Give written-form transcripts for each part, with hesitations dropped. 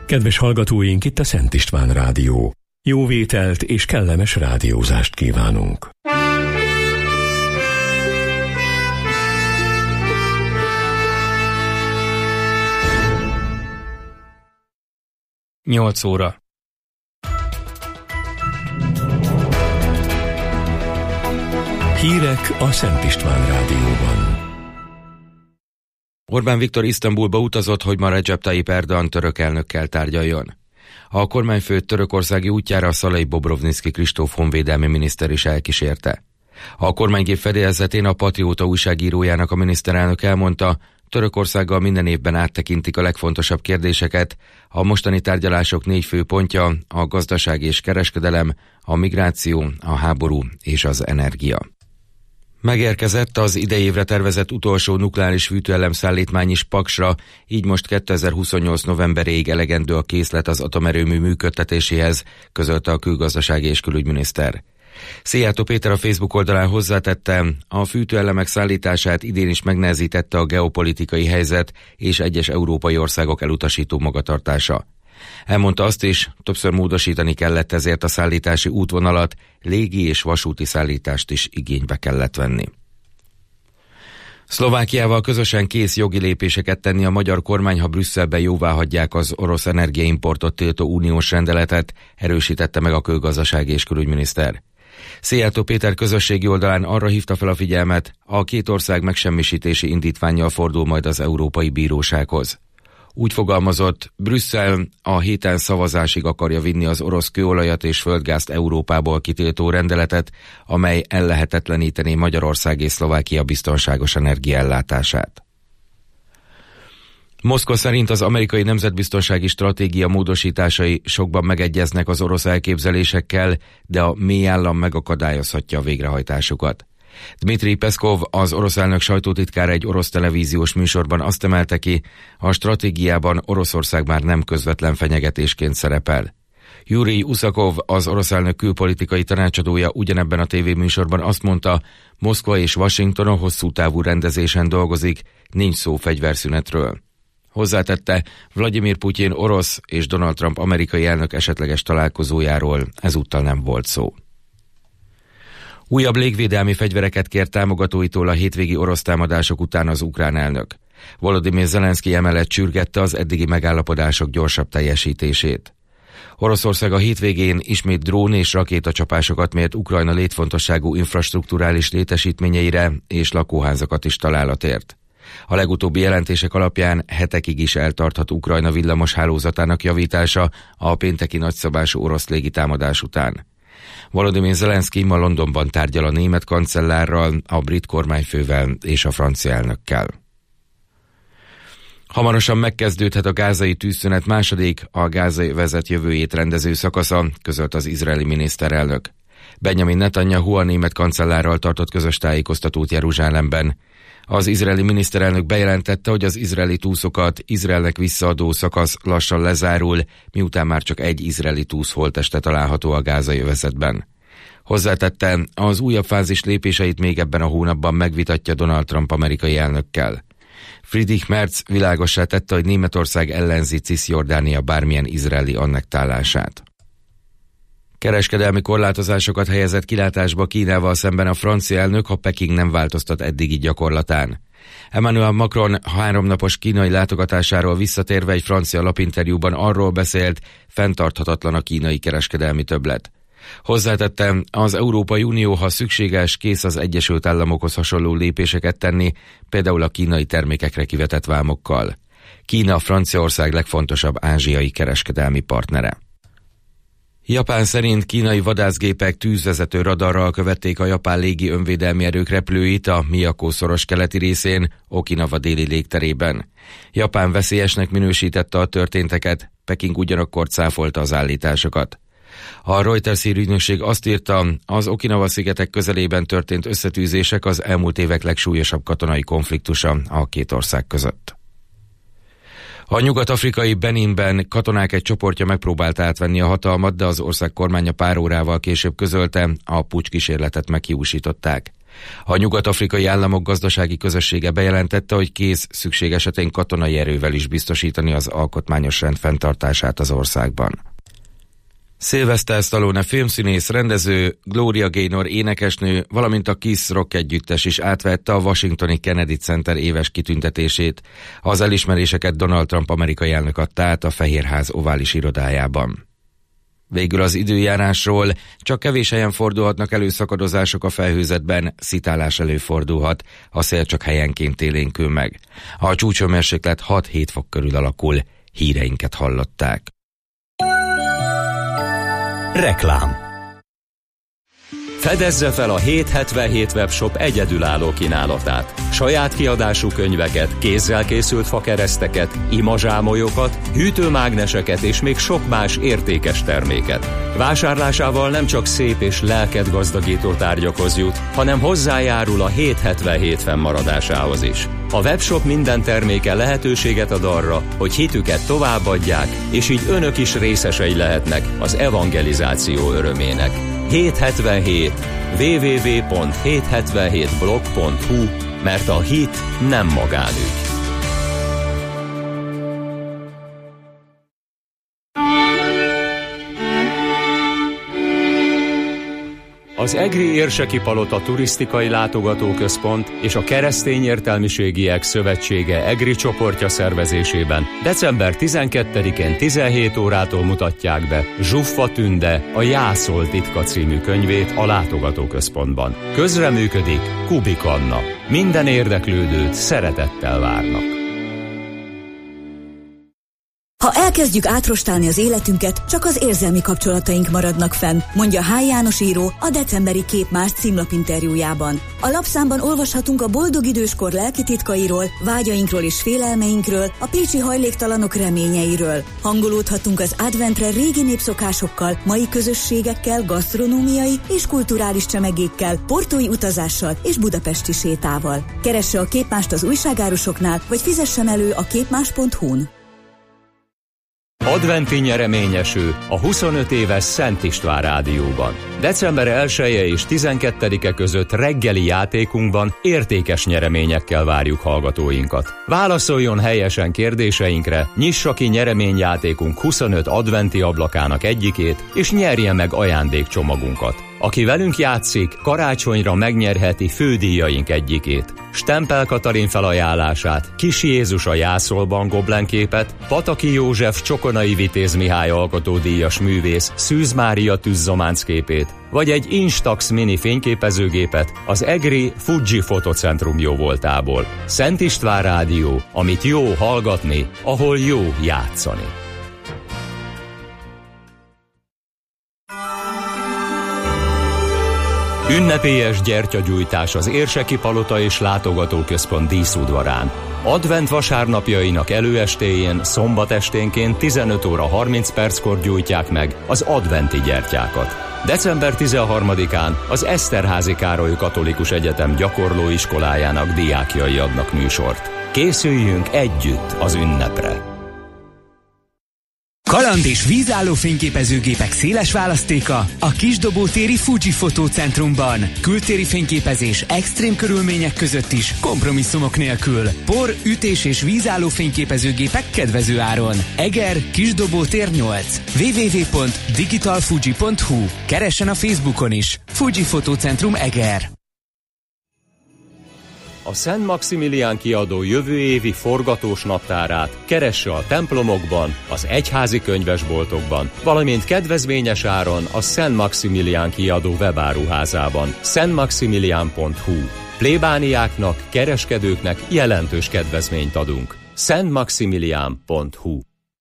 Kedves hallgatóink, itt a Szent István Rádió. Jó vételt és kellemes rádiózást kívánunk. Nyolc óra. Hírek a Szent István Rádióban. Orbán Viktor Isztambulba utazott, hogy ma Recep Tayyip Erdoğan török elnökkel tárgyaljon. A kormányfő törökországi útjára Szalai Bobrovnicki Kristóf honvédelmi miniszter is elkísérte. A kormánygép fedélzetén a Patrióta újságírójának a miniszterelnök elmondta, Törökországgal minden évben áttekintik a legfontosabb kérdéseket, a mostani tárgyalások 4 fő pontja, a gazdaság és kereskedelem, a migráció, a háború és az energia. Megérkezett az idei évre tervezett utolsó nukleáris fűtőelemszállítmány is Paksra, így most 2028. novemberéig elegendő a készlet az atomerőmű működtetéséhez, közölte a külgazdasági és külügyminiszter. Szijjártó Péter a Facebook oldalán hozzátette, a fűtőelemek szállítását idén is megnehezítette a geopolitikai helyzet és egyes európai országok elutasító magatartása. Elmondta azt is, többször módosítani kellett, ezért a szállítási útvonalat, légi és vasúti szállítást is igénybe kellett venni. Szlovákiával közösen kész jogi lépéseket tenni a magyar kormány, ha Brüsszelben jóváhagyják az orosz energiaimportot tiltó uniós rendeletet, erősítette meg a külgazdasági és külügyminiszter. Szijjártó Péter közösségi oldalán arra hívta fel a figyelmet, a két ország megsemmisítési indítvánnyal fordul majd az Európai Bírósághoz. Úgy fogalmazott, Brüsszel a héten szavazásig akarja vinni az orosz kőolajat és földgázt Európából kitiltó rendeletet, amely ellehetetlenítené Magyarország és Szlovákia biztonságos energiaellátását. Moszkva szerint az amerikai nemzetbiztonsági stratégia módosításai sokban megegyeznek az orosz elképzelésekkel, de a mély állam megakadályozhatja a végrehajtásukat. Dmitri Peszkov, az orosz elnök sajtótitkára egy orosz televíziós műsorban azt emelte ki, a stratégiában Oroszország már nem közvetlen fenyegetésként szerepel. Jurij Uszakov, az orosz elnök külpolitikai tanácsadója ugyanebben a tévéműsorban azt mondta, Moszkva és Washington a hosszú távú rendezésen dolgozik, nincs szó fegyverszünetről. Hozzátette, Vladimir Putyin orosz és Donald Trump amerikai elnök esetleges találkozójáról ezúttal nem volt szó. Újabb légvédelmi fegyvereket kért támogatóitól a hétvégi orosz támadások után az ukrán elnök. Volodymyr Zelenszky emellett sürgette az eddigi megállapodások gyorsabb teljesítését. Oroszország a hétvégén ismét drón és rakétacsapásokat mért Ukrajna létfontosságú infrastrukturális létesítményeire és lakóházakat is találat ért. A legutóbbi jelentések alapján hetekig is eltarthat Ukrajna villamos hálózatának javítása a pénteki nagyszabású orosz légitámadás után. Volodymyr Zelenszky ma Londonban tárgyal a német kancellárral, a brit kormányfővel és a francia elnökkel. Hamarosan megkezdődhet a gázai tűzszünet második, a gázai övezet jövőjét rendező szakasza, közölt az izraeli miniszterelnök. Benjamin Netanyahu a német kancellárral tartott közös tájékoztatót Jeruzsálemben. Az izraeli miniszterelnök bejelentette, hogy az izraeli túszokat Izraelnek visszaadó szakasz lassan lezárul, miután már csak egy izraeli túsz holtteste található a gázai övezetben. Hozzátette, az újabb fázis lépéseit még ebben a hónapban megvitatja Donald Trump amerikai elnökkel. Friedrich Merz világossá tette, hogy Németország ellenzi Cisjordánia bármilyen izraeli annektálását. Kereskedelmi korlátozásokat helyezett kilátásba Kínával szemben a francia elnök, ha Peking nem változtat eddigi gyakorlatán. Emmanuel Macron 3 napos kínai látogatásáról visszatérve egy francia lapinterjúban arról beszélt, fenntarthatatlan a kínai kereskedelmi többlet. Hozzátette, az Európai Unió, ha szükséges, kész az Egyesült Államokhoz hasonló lépéseket tenni, például a kínai termékekre kivetett vámokkal. Kína Franciaország legfontosabb ázsiai kereskedelmi partnere. Japán szerint kínai vadászgépek tűzvezető radarral követték a japán légi önvédelmi erők repülőit a Miyako-szoros keleti részén, Okinawa déli légterében. Japán veszélyesnek minősítette a történteket, Peking ugyanakkor cáfolta az állításokat. A Reuters hírügynökség azt írta, az Okinawa-szigetek közelében történt összetűzések az elmúlt évek legsúlyosabb katonai konfliktusa a két ország között. A nyugat-afrikai Beninben katonák egy csoportja megpróbált átvenni a hatalmat, de az ország kormánya pár órával később közölte, a puccs kísérletet meghiúsították. A nyugat-afrikai államok gazdasági közössége bejelentette, hogy kész szükség esetén katonai erővel is biztosítani az alkotmányos rend fenntartását az országban. Sylvester Stallone filmszínész, rendező, Gloria Gaynor énekesnő, valamint a Kiss rock együttes is átvette a washingtoni Kennedy Center éves kitüntetését. Az elismeréseket Donald Trump amerikai elnök adta át a Fehérház ovális irodájában. Végül az időjárásról: csak kevés helyen fordulhatnak elő szakadozások a felhőzetben, szitálás előfordulhat, a szél csak helyenként élénkül meg. A csúcshőmérséklet 6-7 fok körül alakul. Híreinket hallották. Reklám. Fedezze fel a 777 webshop egyedülálló kínálatát. Saját kiadású könyveket, kézzel készült fakereszteket, imazsámolyokat, hűtőmágneseket és még sok más értékes terméket. Vásárlásával nem csak szép és lelket gazdagító tárgyakhoz jut, hanem hozzájárul a 777 fennmaradásához is. A webshop minden terméke lehetőséget ad arra, hogy hitüket továbbadják, és így önök is részesei lehetnek az evangelizáció örömének. 777 www.777blog.hu, mert a hit nem magánügy. Az Egri Érseki Palota Turisztikai Látogatóközpont és a Keresztény Értelmiségiek Szövetsége Egri csoportja szervezésében december 12-én 17 órától mutatják be Zsuffa Tünde a Jászol titka című könyvét a látogatóközpontban. Közreműködik Kubik Anna. Minden érdeklődőt szeretettel várnak. Ha elkezdjük átrostálni az életünket, csak az érzelmi kapcsolataink maradnak fenn, mondja H. János író a decemberi Képmás címlapinterjújában. A lapszámban olvashatunk a boldog időskor lelki titkairól, vágyainkról és félelmeinkről, a pécsi hajléktalanok reményeiről. Hangolódhatunk az adventre régi népszokásokkal, mai közösségekkel, gasztronómiai és kulturális csemegékkel, portói utazással és budapesti sétával. Keresse a Képmást az újságárusoknál, vagy fizessen elő a képmás.hu-n. Adventi nyereményeső a 25 éves Szent István Rádióban. December 1-e és 12-e között reggeli játékunkban értékes nyereményekkel várjuk hallgatóinkat. Válaszoljon helyesen kérdéseinkre, nyissa ki nyereményjátékunk 25 adventi ablakának egyikét, és nyerje meg ajándékcsomagunkat. Aki velünk játszik, karácsonyra megnyerheti fődíjaink egyikét. Stempel Katalin felajánlását, Kis Jézus a Jászolban goblenképet, Pataki József Csokonai Vitéz Mihály alkotódíjas művész Szűz Mária tűzzománc képét, vagy egy Instax mini fényképezőgépet az Egri Fuji Fotocentrum jóvoltából. Szent István Rádió, amit jó hallgatni, ahol jó játszani. Ünnepélyes gyertyagyújtás az Érseki Palota és Látogatóközpont díszudvarán. Advent vasárnapjainak előestéjén, szombat esténként 15 óra 30 perckor gyújtják meg az adventi gyertyákat. December 13-án az Eszterházy Károly Katolikus Egyetem gyakorlóiskolájának diákjai adnak műsort. Készüljünk együtt az ünnepre! Kaland és vízálló fényképezőgépek széles választéka a Kisdobótéri Fuji Fotócentrumban. Kültéri fényképezés extrém körülmények között is, kompromisszumok nélkül. Por, ütés és vízálló fényképezőgépek kedvező áron. Eger, Kisdobótér 8. www.digitalfuji.hu. Keressen a Facebookon is. Fuji Fotócentrum Eger. A Szent Maximilián kiadó jövő évi forgatós naptárát keresse a templomokban, az egyházi könyvesboltokban, valamint kedvezményes áron a Szent Maximilián kiadó webáruházában, szentmaximilián.hu. Plébániáknak, kereskedőknek jelentős kedvezményt adunk. szentmaximilián.hu.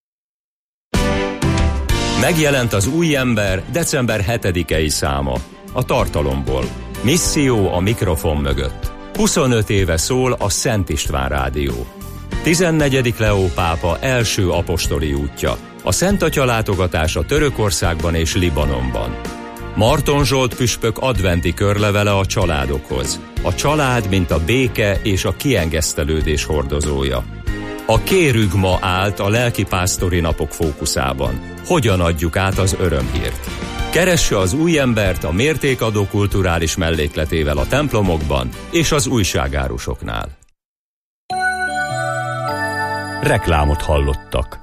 Megjelent az új ember december 7-i száma. A tartalomból. Misszió a mikrofon mögött. 25 éve szól a Szent István Rádió. 14. Leó pápa első apostoli útja. A Szent Atya látogatása Törökországban és Libanonban. Marton Zsolt püspök adventi körlevele a családokhoz. A család, mint a béke és a kiengesztelődés hordozója. A kérügma állt a lelkipásztori napok fókuszában. Hogyan adjuk át az örömhírt? Keresse az új embert a mértékadó kulturális mellékletével a templomokban és az újságárusoknál. Reklámot hallottak.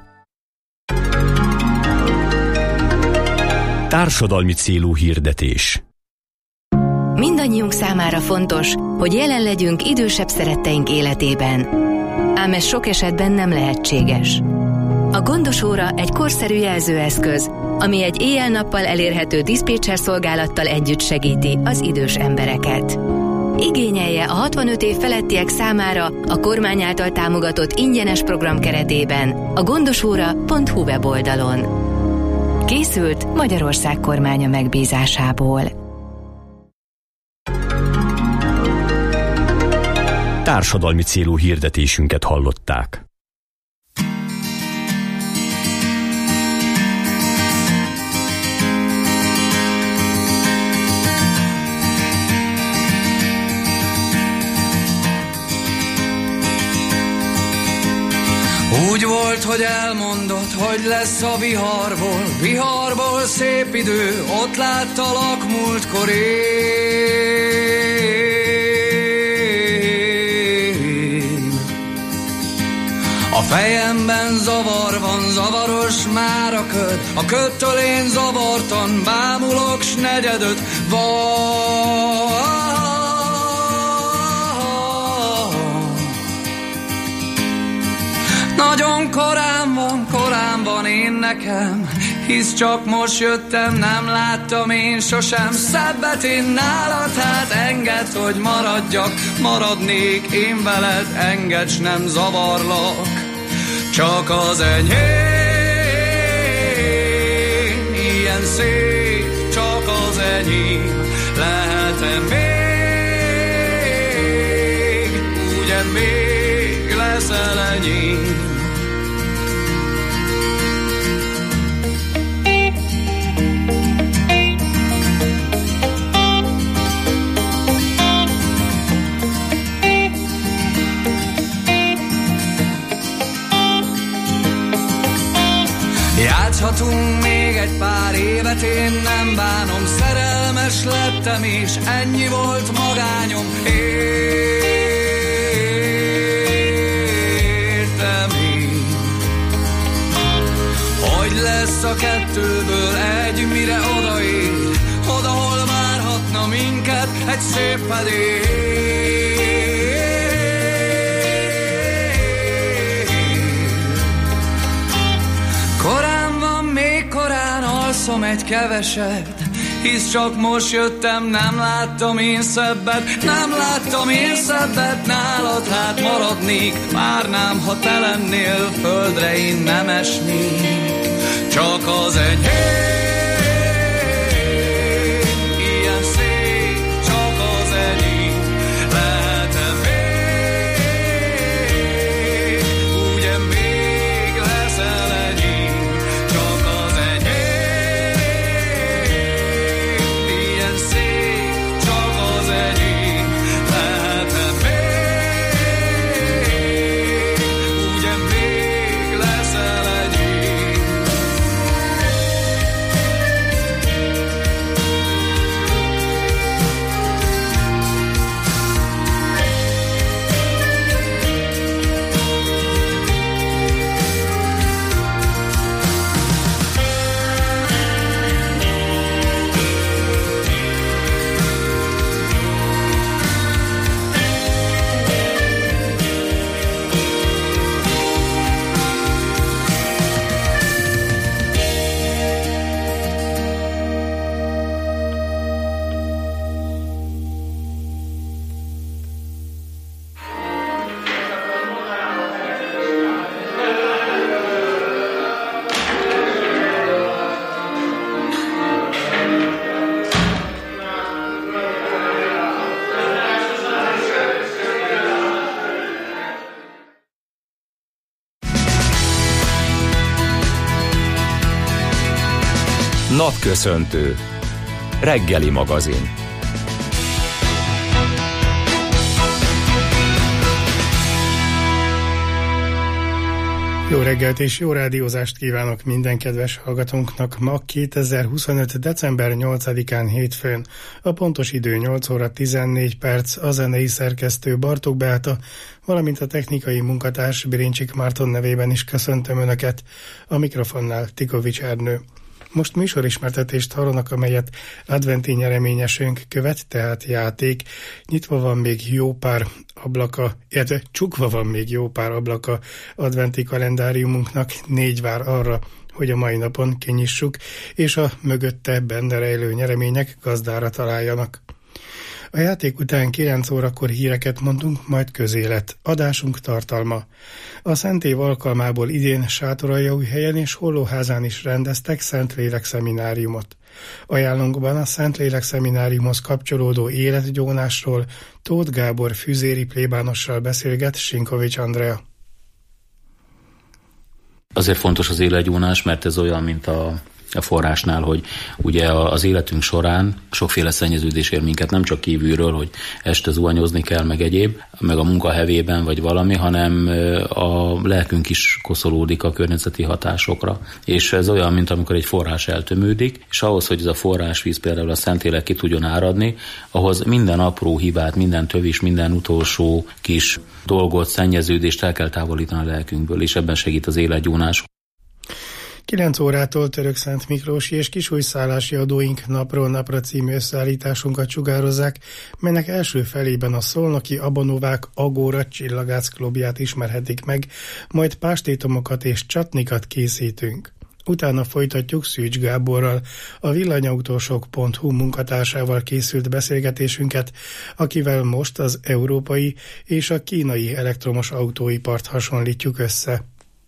Társadalmi célú hirdetés. Mindannyiunk számára fontos, hogy jelen legyünk idősebb szeretteink életében. Ám ez sok esetben nem lehetséges. A Gondos óra egy korszerű jelzőeszköz, ami egy éjjel-nappal elérhető diszpécser szolgálattal együtt segíti az idős embereket. Igényelje a 65 év felettiek számára a kormány által támogatott ingyenes program keretében a gondosóra.hu weboldalon. Készült Magyarország kormánya megbízásából. Társadalmi célú hirdetésünket hallották. Úgy volt, hogy elmondod, hogy lesz a viharból szép idő, ott láttalak múltkor én. A fejemben zavar van, zavaros már a ködtől én zavartan bámulok, s negyedöt van. Nagyon korán van én nekem, hisz csak most jöttem, nem láttam én sosem szebbet én nálad, hát engedd, hogy maradjak, maradnék én veled, engedd, s nem zavarlak, csak az enyém, ilyen szép, csak az enyém, lehetem még, ugye még leszel enyém. Játszhatunk még egy pár évet, én nem bánom, szerelmes lettem és ennyi volt magányom, értem én, hogy lesz a kettőből egy, mire odaér, oda, hol várhatna minket egy szép fedél. Korán van, még korán alszom egy keveset, hisz csak most jöttem, nem láttam én szebbet, nem láttam én szebbet nálad, hát maradnék, várnám, ha te lennél, földre én nem esnék, csak az enyém, ilyen szép, csak az enyém, lehetem még, ugye még leszel enyém, csak az enyém, ilyen szép, csak az enyém, lehetem még, ugye még leszel enyém. Napköszöntő. Reggeli magazin. Jó reggelt és jó rádiózást kívánok minden kedves hallgatónknak. Ma 2025. december 8-án hétfőn. A pontos idő 8 óra 14 perc, a zenei szerkesztő Bartók Beáta, valamint a technikai munkatárs Birincsik Márton nevében is köszöntöm Önöket. A mikrofonnál Tikovics Ernő. Most műsorismertetést hallanak, amelyet adventi nyereményesünk követ, tehát játék. Nyitva van még jó pár ablaka, illetve csukva van még jó pár ablaka adventi kalendáriumunknak, 4 vár arra, hogy a mai napon kinyissuk, és a mögötte benne rejlő nyeremények gazdára találjanak. A játék után 9 órakor híreket mondunk, majd közélet. Adásunk tartalma. A Szent Év alkalmából idén Sátoraljaújhelyen és Hollóházán is rendeztek Szentlélek szemináriumot. Ajánlónkban a Szentlélek szemináriumhoz kapcsolódó életgyónásról Tóth Gábor füzéri plébánossal beszélget Sinkovics Andrea. Azért fontos az életgyónás, mert ez olyan, mint a forrásnál, hogy ugye az életünk során sokféle szennyeződés ér minket, nem csak kívülről, hogy este zuhanyozni kell, meg egyéb, meg a munka hevében, vagy valami, hanem a lelkünk is koszolódik a környezeti hatásokra. És ez olyan, mint amikor egy forrás eltömődik, és ahhoz, hogy ez a forrásvíz például a Szentlélek ki tudjon áradni, ahhoz minden apró hibát, minden tövis, minden utolsó kis dolgot, szennyeződést el kell távolítani a lelkünkből, és ebben segít az életgyónás. 9 órától Törökszent Miklósi és Kisújszállási adóink napról napra című összeállításunkat sugározzák, melynek első felében a szolnoki Abanovák Agóra Csillagász klubját ismerhetik meg, majd pástétomokat és csatnikat készítünk. Utána folytatjuk Szűcs Gáborral, a villanyautósok.hu munkatársával készült beszélgetésünket, akivel most az európai és a kínai elektromos autóipart hasonlítjuk össze.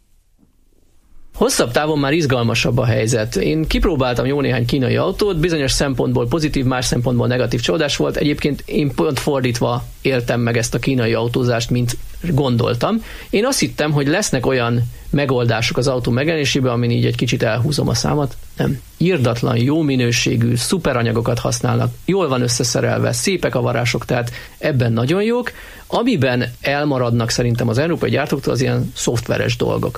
Hosszabb távon már izgalmasabb a helyzet. Én kipróbáltam jó néhány kínai autót, bizonyos szempontból pozitív, más szempontból negatív csalódás volt. Egyébként én pont fordítva éltem meg ezt a kínai autózást, mint gondoltam. Én azt hittem, hogy lesznek olyan megoldások az autó megjelenésében, amin így egy kicsit elhúzom a számat. Nem. Irdatlan, jó minőségű, szuperanyagokat használnak, jól van összeszerelve, szépek a varások, tehát ebben nagyon jók. Amiben elmaradnak szerintem az európai gyártóktól, az ilyen szoftveres dolgok.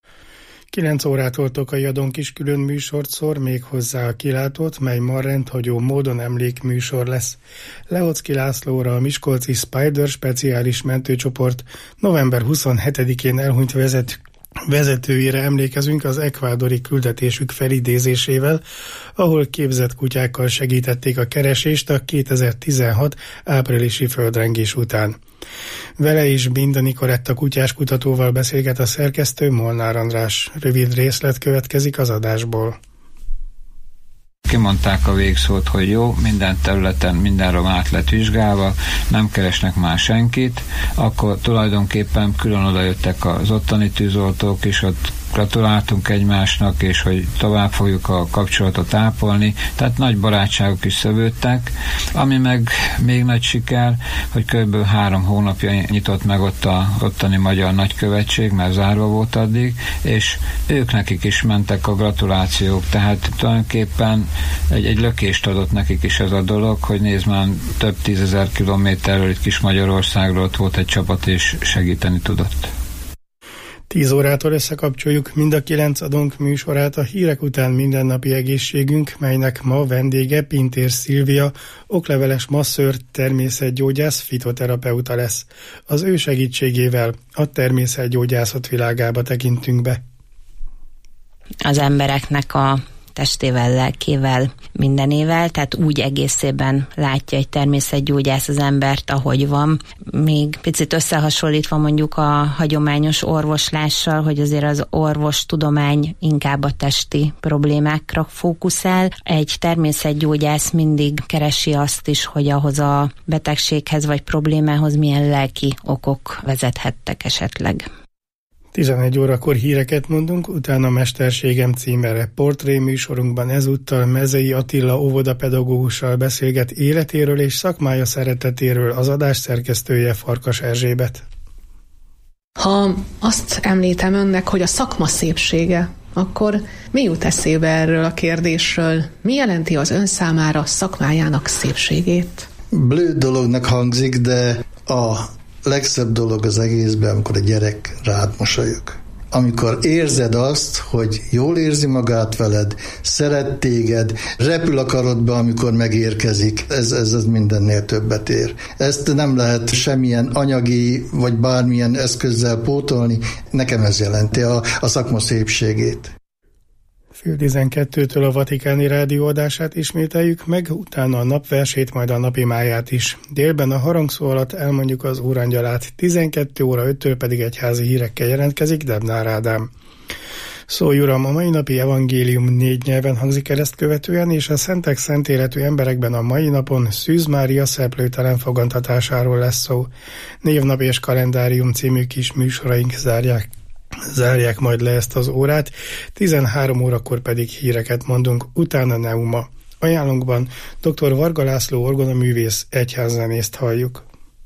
9 órától Tokai Adonk is külön műsort szór, még hozzá a kilátót, mely ma rendhagyó módon emlékműsor lesz. Leocki Lászlóra a miskolci Spider speciális mentőcsoport november 27-én elhunyt vezetőjére emlékezünk az ekvádori küldetésük felidézésével, ahol képzett kutyákkal segítették a keresést a 2016 áprilisi földrengés után. Vele is Binda Nikoretta kutyáskutatóval beszélget a szerkesztő, Molnár András. Rövid részlet következik az adásból. Kimondták a végszót, hogy jó, minden területen mindenről át lett vizsgálva, nem keresnek már senkit, akkor tulajdonképpen külön oda jöttek az ottani tűzoltók is, ott gratuláltunk egymásnak, és hogy tovább fogjuk a kapcsolatot ápolni, tehát nagy barátságok is szövődtek, ami meg még nagy siker, hogy kb. 3 hónapja nyitott meg ott a ottani magyar nagykövetség, mert zárva volt addig, és ők nekik is mentek a gratulációk, tehát tulajdonképpen egy lökést adott nekik is ez a dolog, hogy nézd már több 10 000 kilométerről itt kis Magyarországról ott volt egy csapat, és segíteni tudott. 10 órától összekapcsoljuk mind a 9 adónk műsorát a hírek után mindennapi egészségünk, melynek ma vendége Pintér Szilvia, okleveles masszőr, természetgyógyász, fitoterapeuta lesz. Az ő segítségével a természetgyógyászat világába tekintünk be. Az embereknek a testével, lelkével, mindenével, tehát úgy egészében látja egy természetgyógyász az embert, ahogy van. Még picit összehasonlítva mondjuk a hagyományos orvoslással, hogy azért az orvostudomány inkább a testi problémákra fókuszál. Egy természetgyógyász mindig keresi azt is, hogy ahhoz a betegséghez vagy problémához milyen lelki okok vezethettek esetleg. 11 órakor híreket mondunk, utána Mesterségem címere portré műsorunkban ezúttal Mezei Attila óvodapedagógussal beszélget életéről és szakmája szeretetéről, az adás szerkesztője Farkas Erzsébet. Ha azt említem önnek, hogy a szakma szépsége, akkor mi jut eszébe erről a kérdésről? Mi jelenti az ön számára szakmájának szépségét? Blöd dolognak hangzik, de a legszebb dolog az egészben, amikor a gyerek rád mosolyog. amikor érzed azt, hogy jól érzi magát veled, szeret téged, repül a karodba, amikor megérkezik, ez mindennél többet ér. Ezt nem lehet semmilyen anyagi, vagy bármilyen eszközzel pótolni, nekem ez jelenti a szakma szépségét. Fél 12-től a Vatikáni rádióadását ismételjük meg, utána a napversét, majd a napi máját is. Délben a harangszó alatt elmondjuk az Úrangyalát, 12 óra 5-től pedig egyházi hírekkel jelentkezik Debnár Ádám. Szólj Uram, a mai napi evangélium 4 nyelven hangzik el ezt követően, és a szentek szent életű emberekben a mai napon Szűz Mária szeplőtelen fogantatásáról lesz szó. Névnap és kalendárium című kis műsoraink zárják majd le ezt az órát, 13 órakor pedig híreket mondunk, utána Neuma. Ajánlunkban dr. Varga László orgonaművész egyházzenészt halljuk.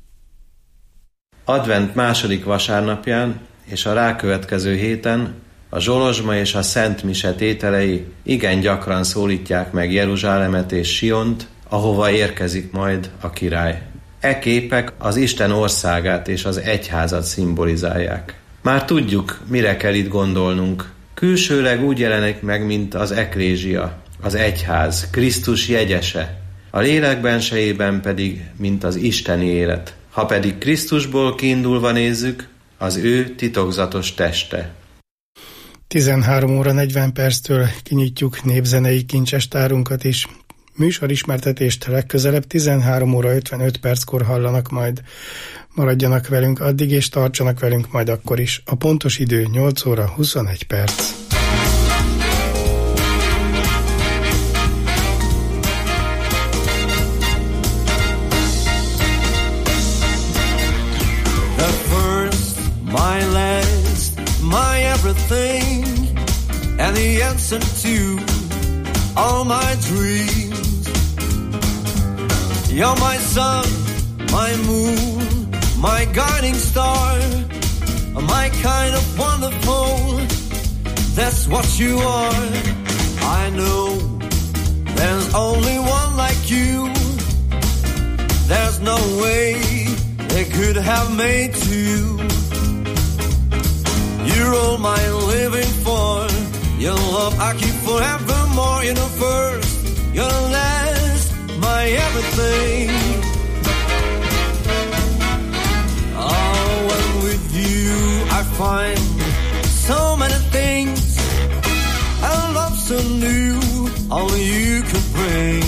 Advent második vasárnapján és a rákövetkező héten a zsolozsma és a Szent Mise tételei igen gyakran szólítják meg Jeruzsálemet és Siont, ahova érkezik majd a király. E képek az Isten országát és az egyházat szimbolizálják. Már tudjuk, mire kell itt gondolnunk. Külsőleg úgy jelenik meg, mint az eklézsia, az egyház, Krisztus jegyese. A lélek bensejében pedig, mint az isteni élet. Ha pedig Krisztusból kiindulva nézzük, az ő titokzatos teste. 13 óra 40 perctől kinyitjuk népzenei kincsestárunkat is. Műsorismertetést legközelebb 13 óra 55 perckor hallanak majd. Maradjanak velünk addig, és tartsanak velünk majd akkor is. A pontos idő 8 óra 21 perc. The first, my last, my everything, and the answer to all my dreams. You're my sun, my moon, my guiding star, my kind of wonderful, that's what you are. I know there's only one like you. There's no way they could have made two. You're all my living for. Your love I keep forevermore. You're the first, you're the last, my everything. Oh, when with you I find so many things, a love so new, only you could bring.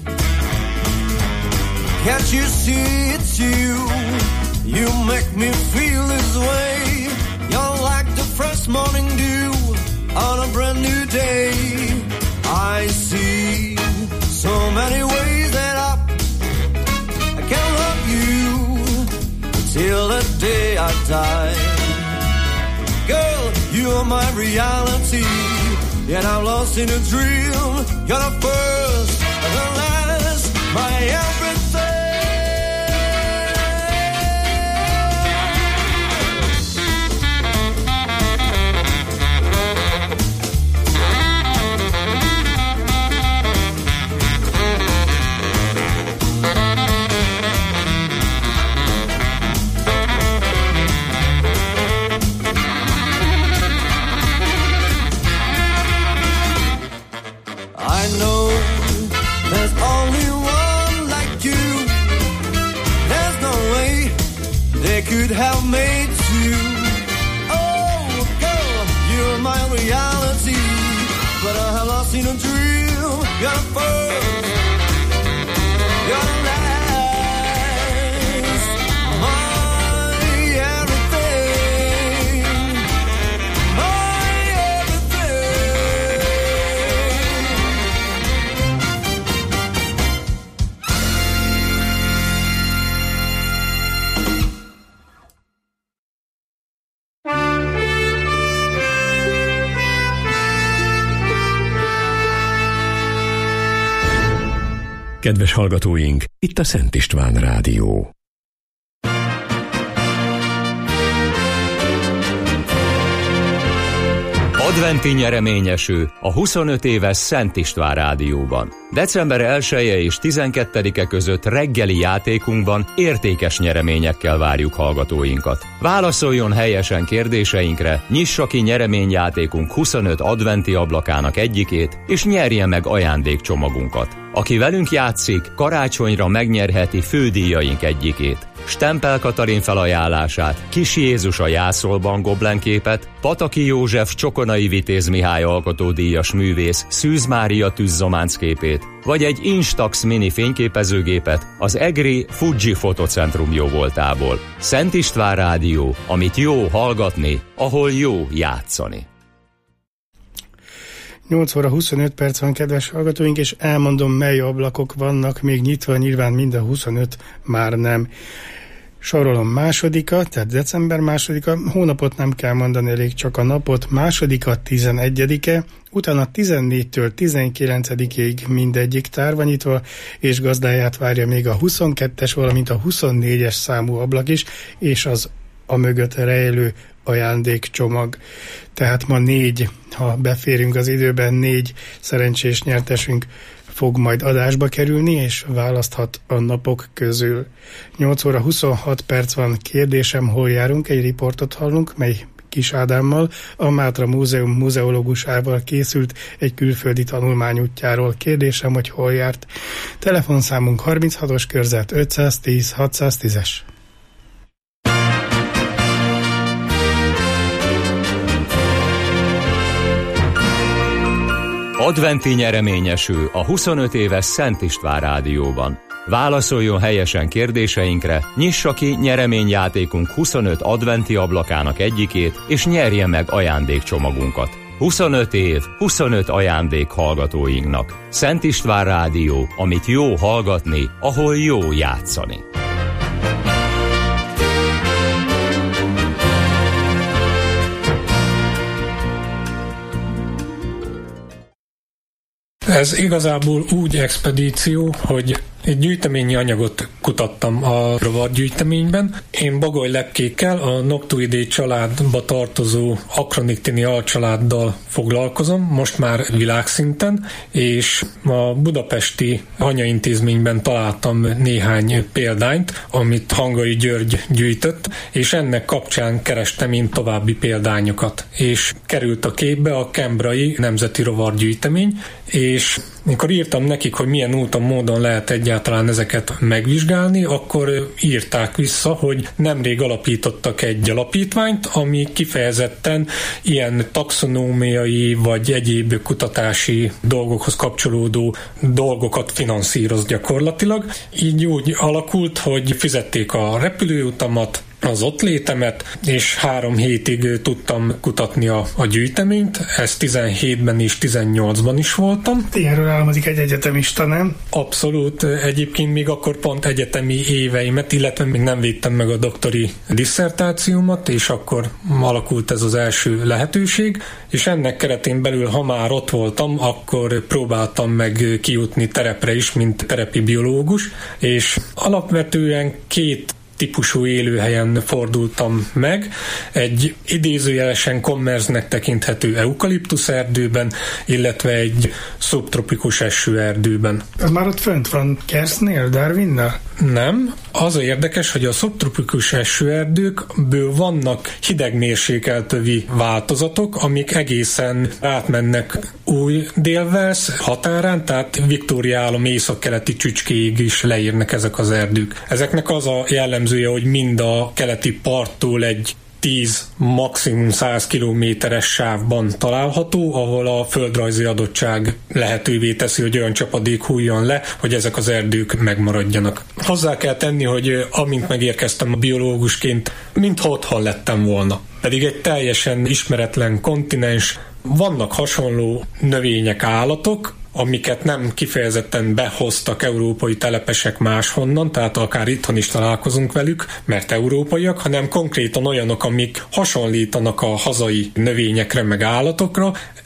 Can't you see it's you? You make me feel this way. You're like the fresh morning dew on a brand new day. I see so many ways that I can love you till the day I die. Girl, you are my reality, yet I'm lost in a dream. You're the first, the last, my everything. I know there's only one like you. There's no way they could have made two. Oh, girl, you're my reality, but I have lost in a dream. You're the first, you're the last, my everything, my everything. Kedves hallgatóink, itt a Szent István Rádió. Adventi nyereményeső a 25 éves Szent István Rádióban. December 1-e és 12-e között reggeli játékunkban értékes nyereményekkel várjuk hallgatóinkat. Válaszoljon helyesen kérdéseinkre, nyissa ki nyereményjátékunk 25 adventi ablakának egyikét, és nyerje meg ajándékcsomagunkat. Aki velünk játszik, karácsonyra megnyerheti fődíjaink egyikét. Stempel Katalin felajánlását, Kis Jézus a jászolban goblenképet, Pataki József Csokonai Vitéz Mihály alkotódíjas művész Szűz Mária tűzzománc képét, vagy egy Instax mini fényképezőgépet az egri Fuji Fotocentrum jóvoltából. Szent István Rádió, amit jó hallgatni, ahol jó játszani. 8 óra 25 perc van, kedves hallgatóink, és elmondom, mely ablakok vannak még nyitva, nyilván mind a 25 már nem. Sorolom: másodika, tehát december másodika, hónapot nem kell mondani, elég csak a napot, másodika 11-e, utána 14-től 19-ig mindegyik tárva nyitva, és gazdáját várja még a 22-es, valamint a 24-es számú ablak is, és az a mögött rejlő ajándékcsomag. Tehát ma 4, ha beférünk az időben, 4 szerencsés nyertesünk fog majd adásba kerülni, és választhat a napok közül. 8 óra 26 perc van, kérdésem, hol járunk, egy riportot hallunk, mely Kis Ádámmal, a Mátra Múzeum muzeológusával készült egy külföldi tanulmányútjáról. Kérdésem, hogy hol járt. Telefonszámunk 36-os körzet 510 610-es. Adventi nyereményeső a 25 éves Szent István Rádióban. Válaszoljon helyesen kérdéseinkre, nyissa ki nyereményjátékunk 25 adventi ablakának egyikét, és nyerje meg ajándékcsomagunkat. 25 év, 25 ajándék hallgatóinknak. Szent István Rádió, amit jó hallgatni, ahol jó játszani. Ez igazából úgy expedíció, hogy egy gyűjteményi anyagot kutattam a rovargyűjteményben. Én Bagoly lepkékkel, a Noctuidae családba tartozó Acronyctini alcsaláddal foglalkozom, most már világszinten, és a budapesti anyaintézményben találtam néhány példányt, amit Hangai György gyűjtött, és ennek kapcsán kerestem én további példányokat. És került a képbe a Cambrai Nemzeti Rovargyűjtemény, és amikor írtam nekik, hogy milyen úton, módon lehet egyáltalán ezeket megvizsgálni, akkor írták vissza, hogy nemrég alapítottak egy alapítványt, ami kifejezetten ilyen taxonómiai vagy egyéb kutatási dolgokhoz kapcsolódó dolgokat finanszíroz gyakorlatilag. Így úgy alakult, hogy fizették a repülőutamat, az ott létemet, és 3 hétig tudtam kutatni a gyűjteményt. Ez 17-ben és 18-ban is voltam. Ilyenről álmodik egy egyetemista, nem? Abszolút. Egyébként még akkor pont egyetemi éveimet, illetve még nem védtem meg a doktori disszertációmat, és akkor alakult ez az első lehetőség, és ennek keretén belül, ha már ott voltam, akkor próbáltam meg kijutni terepre is, mint terepi biológus, és alapvetően 2 típusú élőhelyen fordultam meg, egy idézőjelesen kommerznek tekinthető eukaliptusz erdőben, illetve egy szubtropikus esőerdőben. Ez már ott fönt van Kersznél, Darwinnál? Nem. Az a érdekes, hogy a szubtropikus esőerdőkből vannak hidegmérsékeltövi változatok, amik egészen átmennek Új-Dél-Wales határán, tehát Victoria állam északkeleti csücskéig is leírnek ezek az erdők. Ezeknek az a jellemzője, hogy mind a keleti parttól egy 10, maximum 100 kilométeres sávban található, ahol a földrajzi adottság lehetővé teszi, hogy olyan csapadék hulljon le, hogy ezek az erdők megmaradjanak. Hozzá kell tenni, hogy amint megérkeztem a biológusként, mintha otthon lettem volna. Pedig egy teljesen ismeretlen kontinens, vannak hasonló növények, állatok, amiket nem kifejezetten behoztak európai telepesek máshonnan, tehát akár itthon is találkozunk velük, mert európaiak, hanem konkrétan olyanok, amik hasonlítanak a hazai növényekre meg állatokra.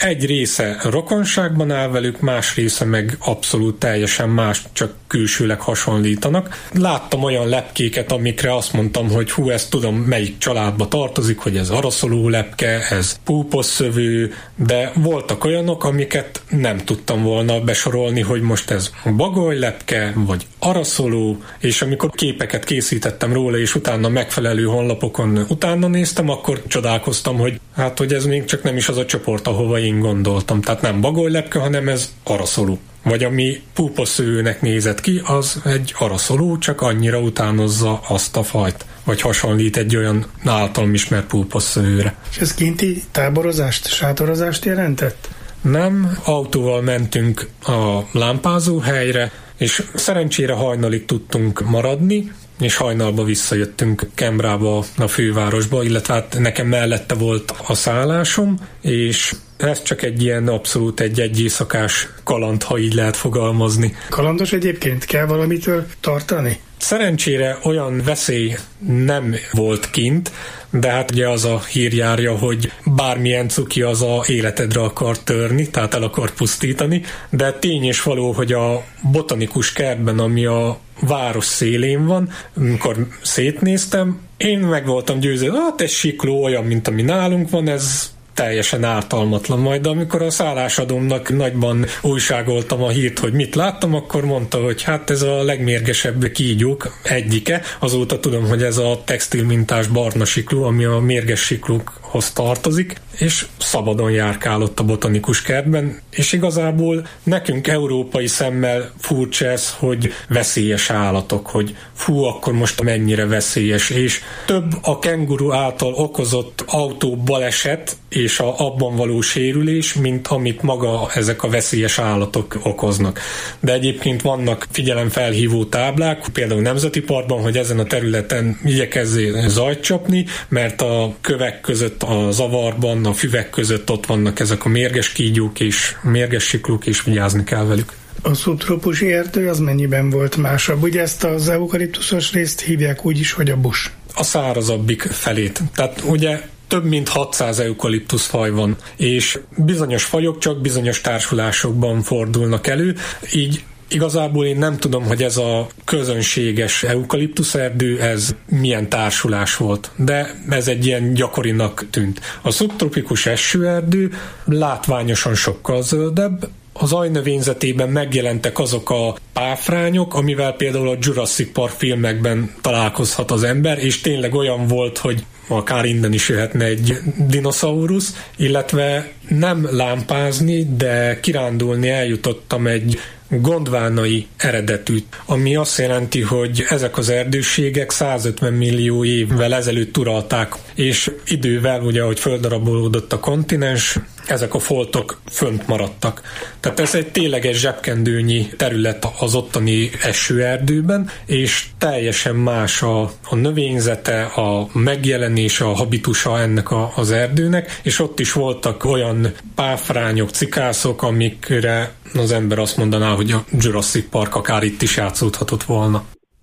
egy része rokonságban áll velük, más része meg abszolút teljesen más, csak külsőleg hasonlítanak. Láttam olyan lepkéket, amikre azt mondtam, hogy hú, ezt tudom melyik családba tartozik, hogy ez araszoló lepke, ez púposszövő, de voltak olyanok, amiket nem tudtam volna besorolni, hogy most ez bagolylepke, vagy araszoló, és amikor képeket készítettem róla, és utána megfelelő honlapokon utána néztem, akkor csodálkoztam, hogy hogy ez még csak nem is az a csoport, ahova én gondoltam. Tehát nem bagolylepke, hanem ez araszoló. Vagy ami púposszövőnek nézett ki, az egy araszoló, csak annyira utánozza azt a fajt, vagy hasonlít egy olyan általam ismert púposszövőre. És ez kinti táborozást, sátorozást jelentett? Nem, autóval mentünk a lámpázó helyre, és szerencsére hajnalig tudtunk maradni, és hajnalba visszajöttünk Canberrába, a fővárosba, illetve hát nekem mellette volt a szállásom, és ez csak egy ilyen abszolút egy éjszakás kaland, ha így lehet fogalmazni. Kalandos egyébként? Kell valamitől tartani? Szerencsére olyan veszély nem volt kint, de hát ugye az a hír járja, hogy bármilyen cuki az a életedre akar törni, tehát el akar pusztítani, de tény és való, hogy a botanikus kertben, ami a város szélén van, amikor szétnéztem, én meg voltam győződve, ez sikló olyan, mint ami nálunk van, ez teljesen ártalmatlan. Majd amikor a szállásadómnak nagyban újságoltam a hírt, hogy mit láttam, akkor mondta, hogy hát ez a legmérgesebb kígyók egyike. Azóta tudom, hogy ez a textilmintás barna sikló, ami a mérges siklókhoz tartozik, és szabadon járkálott a botanikus kertben, és igazából nekünk európai szemmel furcsa ez, hogy veszélyes állatok, hogy akkor most mennyire veszélyes, és több a kenguru által okozott autóbaleset és abban való sérülés, mint amit maga ezek a veszélyes állatok okoznak. De egyébként vannak figyelemfelhívó táblák, például Nemzeti Parkban, hogy ezen a területen igyekezzél zajt csapni, mert a kövek között, a zavarban, a füvek között ott vannak ezek a mérges kígyók és mérges siklók, és vigyázni kell velük. A szubtrópusi erdő az mennyiben volt másabb? Ugye ezt az eukaliptuszos részt hívják úgy is, hogy a bush. A szárazabbik felét. Tehát ugye több mint 600 eukaliptuszfaj van, és bizonyos fajok csak bizonyos társulásokban fordulnak elő, így igazából én nem tudom, hogy ez a közönséges eukaliptuszerdő, ez milyen társulás volt, de ez egy ilyen gyakorinak tűnt. A szubtropikus esőerdő látványosan sokkal zöldebb, az ajnövényzetében megjelentek azok a páfrányok, amivel például a Jurassic Park filmekben találkozhat az ember, és tényleg olyan volt, hogy akár innen is jöhetne egy dinoszaurusz, illetve nem lámpázni, de kirándulni eljutottam egy gondvánai eredetű, ami azt jelenti, hogy ezek az erdőségek 150 millió évvel ezelőtt uralták, és idővel, ugye, ahogy földarabolódott a kontinens, ezek a foltok fönt maradtak. Tehát ez egy tényleges zsebkendőnyi terület az ottani esőerdőben, és teljesen más a növényzete, a megjelenése, a habitusa ennek az erdőnek, és ott is voltak olyan páfrányok, cikászok, amikre az ember azt mondaná, hogy a Jurassic Park akár itt is játszódhatott volna.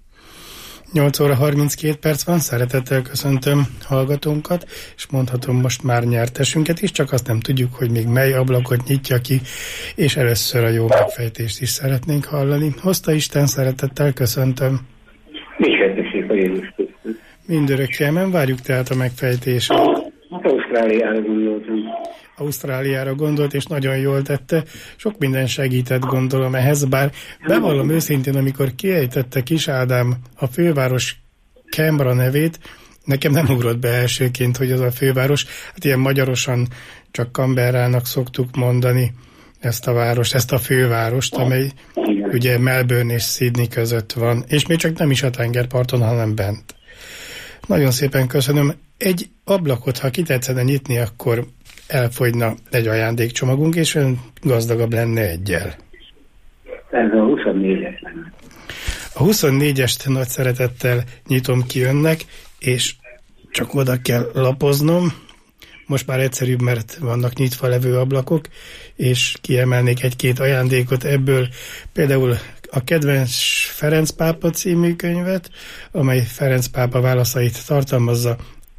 8 óra 32 perc van, szeretettel köszöntöm hallgatónkat, és mondhatom most már nyertesünket is, csak azt nem tudjuk, hogy még mely ablakot nyitja ki, és először a jó megfejtést is szeretnénk hallani. Hozta Isten, szeretettel köszöntöm. Dicsértessék a Jézus Krisztus. Mindörökkélmen várjuk tehát a megfejtést. Hát Ausztráliára gondoltam. Ausztráliára gondolt, és nagyon jól tette. Sok minden segített, gondolom ehhez, bár bevallom őszintén, amikor kiejtette Kis Ádám a főváros Canberra nevét, nekem nem ugrott be elsőként, hogy az a főváros. Hát ilyen magyarosan csak Canberrának szoktuk mondani ezt a várost, ezt a fővárost, amely ugye Melbourne és Sydney között van, és még csak nem is a tengerparton, hanem bent. Nagyon szépen köszönöm. Egy ablakot, ha ki tetszene nyitni, akkor elfogyna egy ajándékcsomagunk, és ön gazdagabb lenne egyel. Ez a 24-es lenne. A 24-est nagy szeretettel nyitom ki önnek, és csak oda kell lapoznom. Most már egyszerűbb, mert vannak nyitva levő ablakok, és kiemelnék egy-két ajándékot ebből. Például a kedvenc Ferenc pápa című könyvet, amely Ferenc pápa válaszait tartalmazza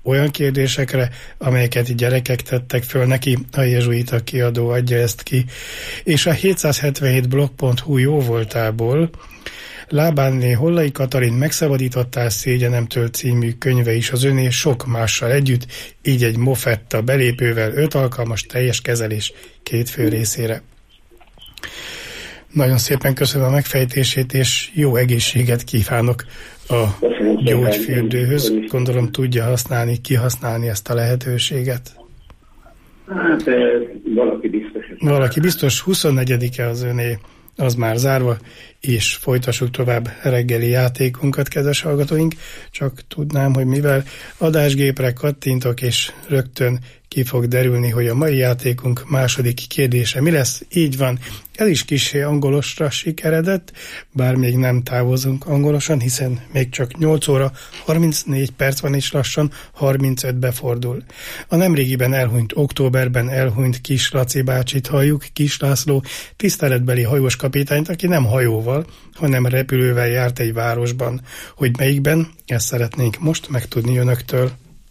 olyan kérdésekre, amelyeket gyerekek tettek föl neki, a jezsuita kiadó adja ezt ki. És a 777blog.hu jóvoltából Lábánné Hollai Katalin Megszabadítottál szégyenemtől című könyve is az öné sok mással együtt, így egy mofetta belépővel 5 alkalmas teljes kezelés 2 fő részére. Nagyon szépen köszönöm a megfejtését, és jó egészséget kívánok a gyógyfürdőhöz. Gondolom tudja kihasználni ezt a lehetőséget. Hát valaki biztos. Valaki biztos, 24-e az öné, az már zárva, és folytassuk tovább reggeli játékunkat, kedves hallgatóink. Csak tudnám, hogy mivel adásgépre kattintok, és rögtön ki fog derülni, hogy a mai játékunk második kérdése mi lesz. Így van, ez is kissé angolosra sikeredett, bár még nem távozunk angolosan, hiszen még csak 8 óra 34 perc van, és lassan 35-be fordul. A nemrégiben elhunyt, októberben elhunyt Kis Laci bácsit halljuk, Kis László tiszteletbeli hajós kapitányt, aki nem hajóval, hanem repülővel járt egy városban. Hogy melyikben, ezt szeretnénk most megtudni önöktől.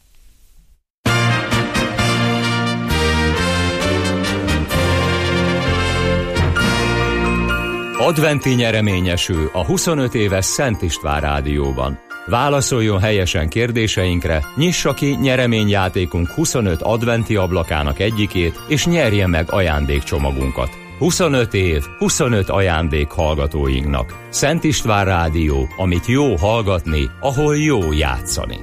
Adventi nyereményeső a 25 éves Szent István Rádióban. Válaszoljon helyesen kérdéseinkre, nyissa ki nyereményjátékunk 25 adventi ablakának egyikét, és nyerje meg ajándékcsomagunkat. 25 év, 25 ajándék hallgatóinknak. Szent István Rádió, amit jó hallgatni, ahol jó játszani.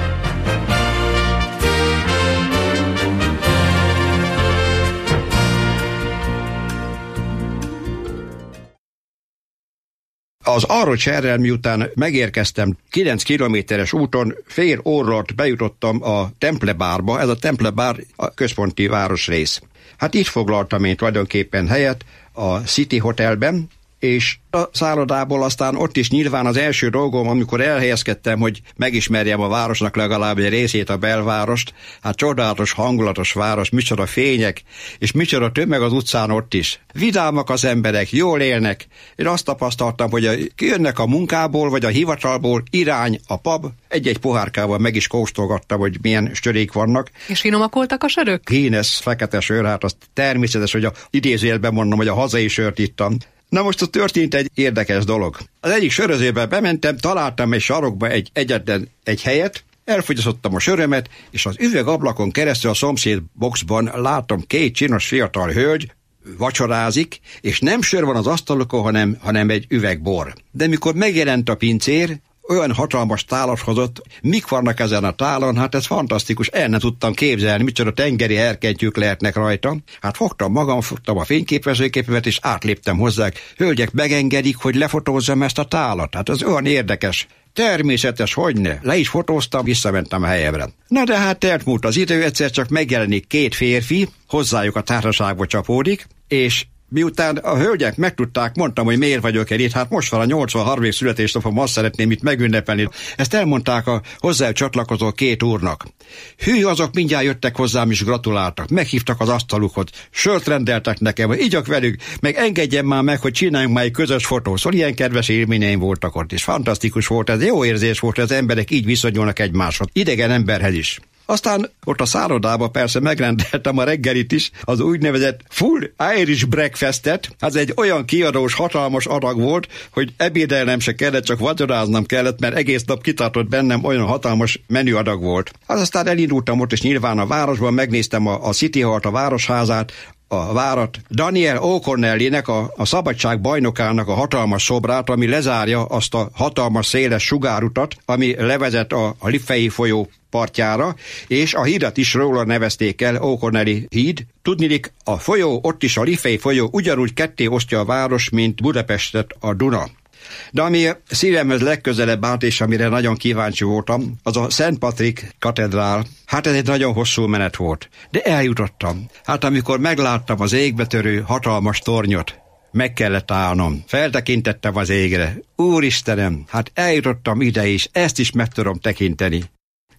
Az Arrocserrel miután megérkeztem 9 kilométeres úton, fél órát bejutottam a Temple Barba, ez a Temple Bar a központi városrész. Hát itt foglaltam én tulajdonképpen helyet a City Hotelben, és a szállodából aztán ott is nyilván az első dolgom, amikor elhelyezkedtem, hogy megismerjem a városnak legalább egy részét, a belvárost. Hát csodálatos, hangulatos város, micsoda fények, és micsoda tömeg az utcán ott is. Vidámak az emberek, jól élnek. Én azt tapasztaltam, hogy jönnek a munkából, vagy a hivatalból, irány a pub, egy-egy pohárkával meg is kóstolgattam, hogy milyen störék vannak. És finomak voltak a sörök? Guinness, fekete sör, hát az természetes, hogy a idézőjelben mondom, hogy a hazai sört ittam. Na most ott történt egy érdekes dolog. Az egyik sörözőbe bementem, találtam egy sarokba egyetlen egy helyet, elfogyasztottam a sörömet, és az üvegablakon keresztül a szomszéd boxban látom 2 csinos fiatal hölgy, vacsorázik, és nem sör van az asztalokon, hanem egy üveg bor. De mikor megjelent a pincér, olyan hatalmas tálat hozott, mik vannak ezen a tálon, hát ez fantasztikus, el nem tudtam képzelni, micsoda tengeri herkentyűk lehetnek rajta. Hát fogtam a fényképezőképemet, és átléptem hozzák. Hölgyek, megengedik, hogy lefotózzam ezt a tálat? Hát az olyan érdekes. Természetes, hogyne. Le is fotóztam, visszamentem a helyemre. Na de hát elmúlt az idő, egyszer csak megjelenik 2 férfi, hozzájuk a társaságba csapódik, és miután a hölgyek megtudták, mondtam, hogy miért vagyok el itt, hát most van a 83. születésnapom, azt szeretném itt megünnepelni. Ezt elmondták a hozzájuk csatlakozó 2 úrnak. Hű, azok mindjárt jöttek hozzám és gratuláltak, meghívtak az asztalukhoz, sört rendeltek nekem, hogy igyak velük, meg engedjem már meg, hogy csináljunk már egy közös fotót. Szóval ilyen kedves élményeim voltak ott, és fantasztikus volt ez, jó érzés volt, hogy az emberek így viszonyulnak egymáshoz, idegen emberhez is. Aztán ott a szállodában persze megrendeltem a reggelit is, az úgynevezett Full Irish Breakfastet. Az egy olyan kiadós, hatalmas adag volt, hogy ebédelnem se kellett, csak vacsoráznom kellett, mert egész nap kitartott bennem, olyan hatalmas menüadag volt. Aztán elindultam ott, és nyilván a városban megnéztem a City Hall-t, a városházát, a várat, Daniel O'Connellynek, a szabadság bajnokának a hatalmas szobrát, ami lezárja azt a hatalmas széles sugárutat, ami levezet a Liffey folyó partjára, és a hídat is róla nevezték el, O'Connelly híd. Tudniillik, a folyó, ott is a Liffey folyó ugyanúgy ketté osztja a város, mint Budapestet a Duna. De ami szívemhez legközelebb állt, és amire nagyon kíváncsi voltam, az a Szent Patrik katedrál. Hát ez egy nagyon hosszú menet volt, de eljutottam. Hát amikor megláttam az égbetörő hatalmas tornyot, meg kellett állnom. Feltekintettem az égre. Úristenem, hát eljutottam ide is, ezt is meg tudom tekinteni.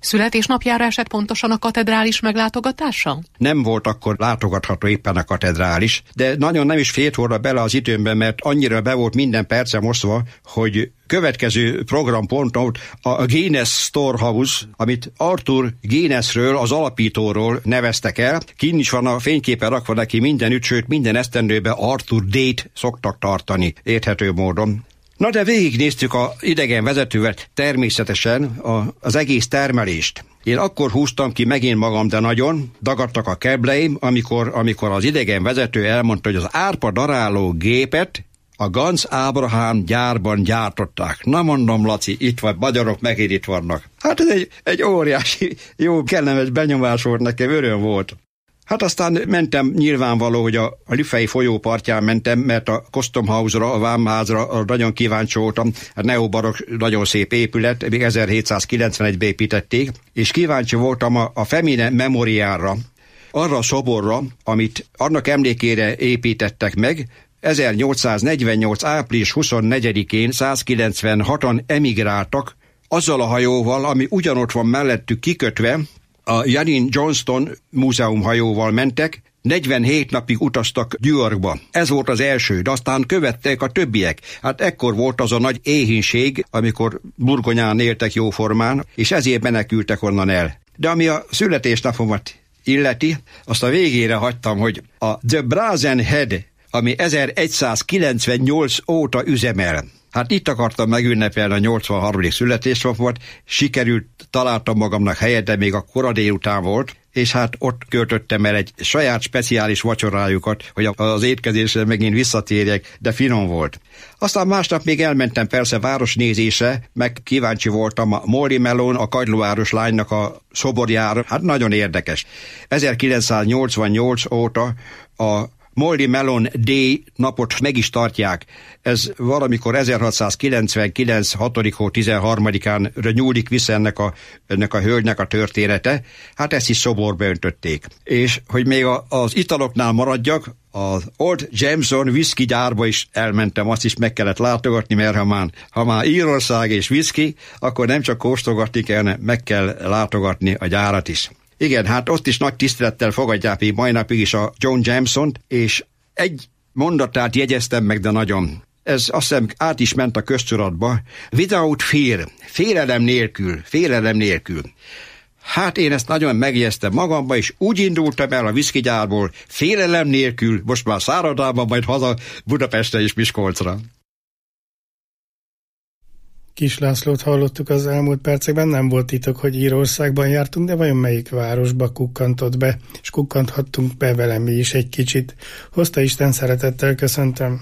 Születésnapjára esett pontosan a katedrális meglátogatása? Nem volt akkor látogatható éppen a katedrális, de nagyon nem is fért volna bele az időmben, mert annyira be volt minden percem osztva, hogy következő programpontot a Guinness Storehouse, amit Arthur Guinnessről, az alapítóról neveztek el. Kinn is van a fényképen rakva neki mindenütt, sőt minden esztendőben Arthur Day-t szoktak tartani, érthető módon. Na de végignéztük az idegen vezetővel természetesen az egész termelést. Én akkor húztam ki megint magam, de nagyon dagadtak a kebleim, amikor az idegen vezető elmondta, hogy az árpa daráló gépet a Ganz Abraham gyárban gyártották. Na mondom, Laci, itt vagy, magyarok megint itt vannak. Hát ez egy óriási, jó, kellemes benyomás volt nekem, öröm volt. Hát aztán mentem, nyilvánvaló, hogy a Lüffei folyó partján mentem, mert a Custom House-ra, a vámházra nagyon kíváncsi voltam. A neobarok nagyon szép épület, még 1791-ben építették, és kíváncsi voltam a Femine Memorialra, arra a szoborra, amit annak emlékére építettek meg. 1848. április 24-én 196-an emigráltak azzal a hajóval, ami ugyanott van mellettük kikötve, a Janine Johnston múzeum hajóval mentek, 47 napig utaztak New Yorkba. Ez volt az első, de aztán követtek a többiek. Hát ekkor volt az a nagy éhínség, amikor Burgonyán éltek jóformán, és ezért menekültek onnan el. De ami a születésnapomat illeti, azt a végére hagytam, hogy a The Brazen Head, ami 1198 óta üzemel. Hát itt akartam megünnepelni a 83. születésnapomat, sikerült, találtam magamnak helyet, de még a kora délután volt, és hát ott költöttem el egy saját speciális vacsorájukat, hogy az étkezésre megint visszatérjek, de finom volt. Aztán másnap még elmentem persze városnézésre, meg kíváncsi voltam a Molly Melon, a kagylóváros lánynak a szoborjára, hát nagyon érdekes. 1988 óta a Molly Melon Day napot meg is tartják. Ez valamikor 1699. 6. hó 13-án nyúlik vissza ennek a hölgynek a története. Hát ezt is szoborba öntötték. És hogy még az italoknál maradjak, az Old Jameson whisky gyárba is elmentem, azt is meg kellett látogatni, mert ha már Írország és whisky, akkor nem csak kóstolgatni kell, meg kell látogatni a gyárat is. Igen, hát ott is nagy tisztelettel fogadják még mai napig is a John Jamesont, és egy mondatát jegyeztem meg, de nagyon. Ez azt hiszem át is ment a köztudatba. Without fear, félelem nélkül. Hát én ezt nagyon megjegyeztem magamba, és úgy indultam el a viszkigyárból, félelem nélkül, most már Száradában, majd haza Budapestre és Miskolcra. Kis Lászlót hallottuk az elmúlt percekben, nem volt titok, hogy Írországban jártunk, de vajon melyik városba kukkantott be, és kukkanthattunk be velem mi is egy kicsit. Hozta Isten, szeretettel köszöntöm.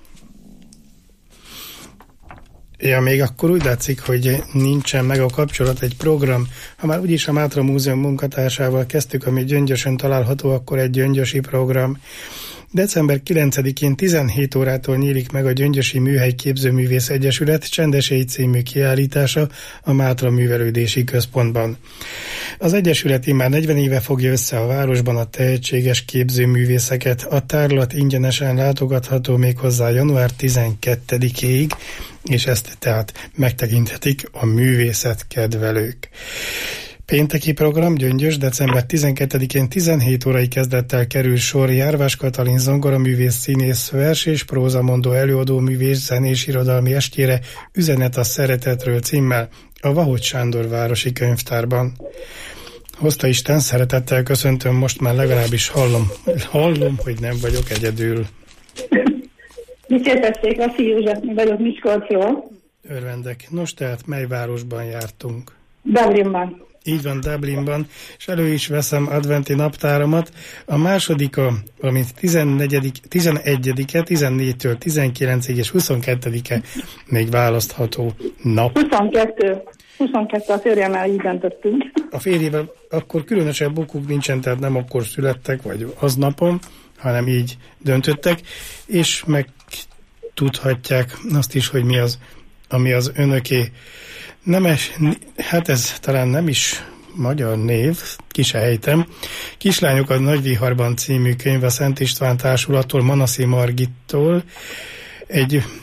Ja, még akkor úgy látszik, hogy nincsen meg a kapcsolat, egy program. Ha már úgyis a Mátra Múzeum munkatársával kezdtük, ami Gyöngyösön található, akkor egy gyöngyösi program. December 9-én 17 órától nyílik meg a Gyöngyösi Műhely Képzőművész Egyesület Csendesély című kiállítása a Mátra Művelődési Központban. Az Egyesület immár 40 éve fogja össze a városban a tehetséges képzőművészeket. A tárlat ingyenesen látogatható méghozzá január 12-ig, és ezt tehát megtekinthetik a művészetkedvelők. Pénteki program Gyöngyös, december 12-én 17 órai kezdettel kerül sor Járvás Katalin zongoraművész, színész, vers és prózamondó előadóművész zenés irodalmi estjére Üzenet a szeretetről címmel a Vahogy Sándor városi könyvtárban. Hozta Isten, szeretettel köszöntöm, most már legalábbis hallom, hogy nem vagyok egyedül. Dicsértessék, Vaszi Józsefné vagyok Miskolcról. Örvendek. Nos, tehát mely városban jártunk? Dublinban. Így van, Dublinban, és elő is veszem adventi naptáramat. A másodika, valamint 11-e, 14-től 19-ig és 22-e még választható nap. 22 a férjemmel így döntöttünk. A férjével akkor különösebb okuk nincsen, tehát nem akkor születtek, vagy aznapon, hanem így döntöttek, és megtudhatják azt is, hogy mi az, ami az önöké. Hát ez talán nem is magyar név, ki se ejtem. Kislányok a Nagyviharban című könyv a Szent István Társulattól, Manaszi Margittól. Egy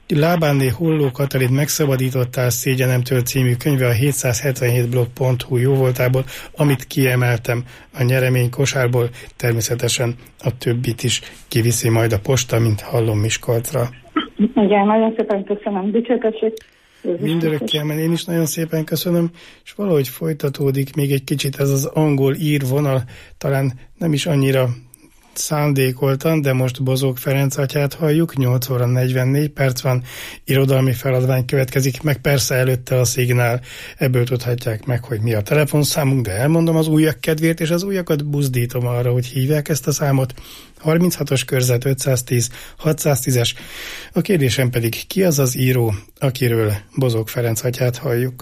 Lábánné Holló Katalin Megszabadítottál szégyenemtől című könyve a 777blog.hu jóvoltából, amit kiemeltem a nyeremény kosárból, természetesen a többit is kiviszi majd a posta, mint hallom, Miskolcra. Igen, nagyon szépen köszönöm, dicsértessék. Mindörökké, mert én is nagyon szépen köszönöm, és valahogy folytatódik még egy kicsit ez az angol írvonal, talán nem is annyira szándékoltan, de most Bozók Ferenc atyát halljuk, 8 óra 44 perc van, irodalmi feladvány következik, meg persze előtte a szignál, ebből tudhatják meg, hogy mi a telefonszámunk, de elmondom az újak kedvéért, és az újakat buzdítom arra, hogy hívják ezt a számot, 36-os körzet 510 610-es. A kérdésem pedig, ki az az író, akiről Bozók Ferenc atyát halljuk?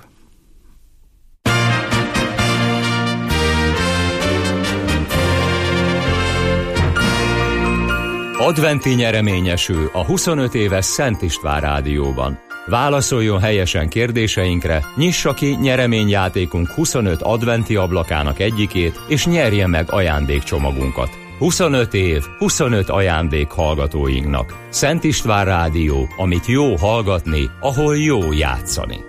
Adventi nyereményeső a 25 éves Szent István Rádióban. Válaszoljon helyesen kérdéseinkre, nyissa ki nyereményjátékunk 25 adventi ablakának egyikét, és nyerje meg ajándékcsomagunkat. 25 év, 25 ajándék hallgatóinknak. Szent István Rádió, amit jó hallgatni, ahol jó játszani.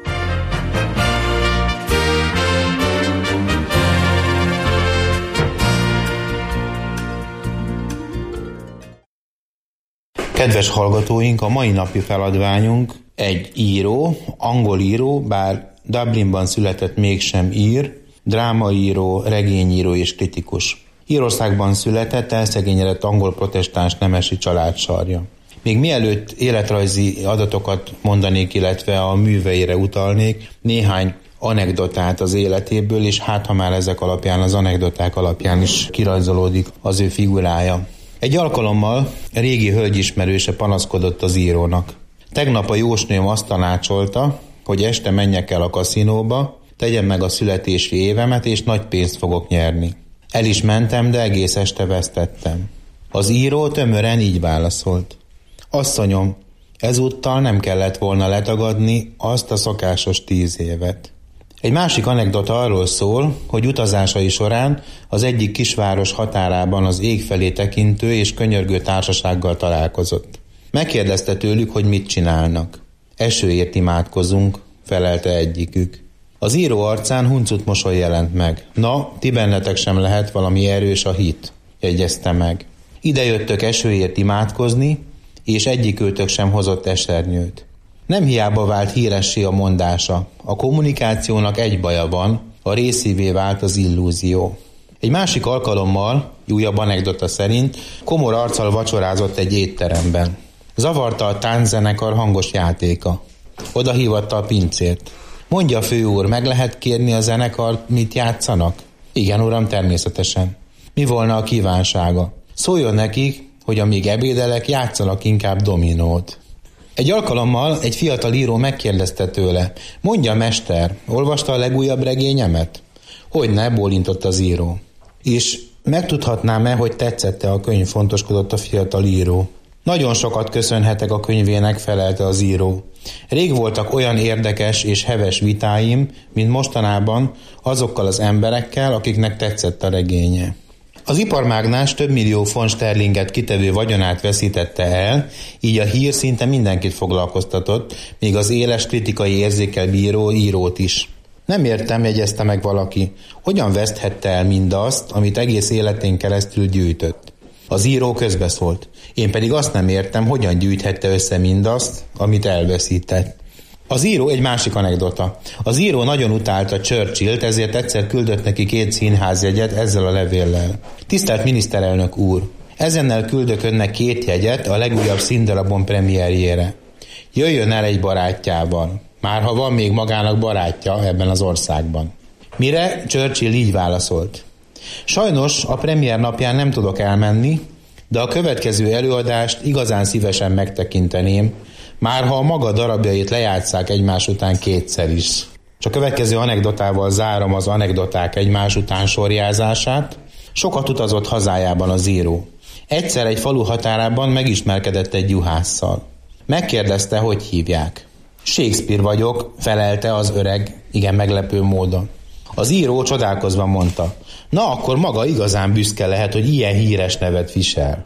Kedves hallgatóink, a mai napi feladványunk egy író, angol író, bár Dublinban született, mégsem ír, drámaíró, regényíró és kritikus. Írországban született, elszegényedett angol protestáns nemesi család sarja. Még mielőtt életrajzi adatokat mondanék, illetve a műveire utalnék, néhány anekdotát az életéből, és hát ha már ezek alapján, az anekdoták alapján is kirajzolódik az ő figurája. Egy alkalommal régi hölgyismerőse panaszkodott az írónak. Tegnap a jósnőm azt tanácsolta, hogy este menjek el a kaszinóba, tegyem meg a születési évemet, és nagy pénzt fogok nyerni. El is mentem, de egész este vesztettem. Az író tömören így válaszolt. Asszonyom, ezúttal nem kellett volna letagadni azt a szokásos 10 évet. Egy másik anekdota arról szól, hogy utazásai során az egyik kisváros határában az ég felé tekintő és könyörgő társasággal találkozott. Megkérdezte tőlük, hogy mit csinálnak. Esőért imádkozunk, felelte egyikük. Az író arcán huncut mosoly jelent meg. Na, ti bennetek sem lehet valami erős a hit, jegyezte meg. Ide jöttök esőért imádkozni, és egyikőtök sem hozott esernyőt. Nem hiába vált híressé a mondása. A kommunikációnak egy baja van, a részévé vált az illúzió. Egy másik alkalommal, újabb anekdota szerint, komor arccal vacsorázott egy étteremben. Zavarta a tánczenekar hangos játéka. Oda hívatta a pincért. Mondja, főúr, meg lehet kérni a zenekart, mit játszanak? Igen, uram, természetesen. Mi volna a kívánsága? Szóljon nekik, hogy amíg ebédelek, játszanak inkább dominót. Egy alkalommal egy fiatal író megkérdezte tőle, mondja, mester, olvasta a legújabb regényemet? Hogyne, bólintott az író. És megtudhatnám-e, hogy tetszette a könyv, fontoskodott a fiatal író. Nagyon sokat köszönhetek a könyvének, felelte az író. Rég voltak olyan érdekes és heves vitáim, mint mostanában azokkal az emberekkel, akiknek tetszett a regénye. Az iparmágnás több millió font sterlinget kitevő vagyonát veszítette el, így a hír szinte mindenkit foglalkoztatott, még az éles kritikai érzékkel bíró írót is. Nem értem, jegyezte meg valaki, hogyan veszthette el mindazt, amit egész életén keresztül gyűjtött. Az író közbeszólt. Én pedig azt nem értem, hogyan gyűjthette össze mindazt, amit elveszített. Az író egy másik anekdota. Az író nagyon utálta Churchillt, ezért egyszer küldött neki 2 színházjegyet ezzel a levéllel. Tisztelt miniszterelnök úr! Ezennel küldök önnek 2 jegyet a legújabb színdarabon premierjére. Jöjjön el egy barátjával. Már ha van még magának barátja ebben az országban. Mire Churchill így válaszolt. Sajnos a premier napján nem tudok elmenni, de a következő előadást igazán szívesen megtekinteném, már ha a maga darabjait lejátsszák egymás után 2-szer is. És a következő anekdotával zárom az anekdoták egymás után sorjázását. Sokat utazott hazájában az író. Egyszer egy falu határában megismerkedett egy juhásszal. Megkérdezte, hogy hívják. Shakespeare vagyok, felelte az öreg, igen meglepő módon. Az író csodálkozva mondta, na akkor maga igazán büszke lehet, hogy ilyen híres nevet visel.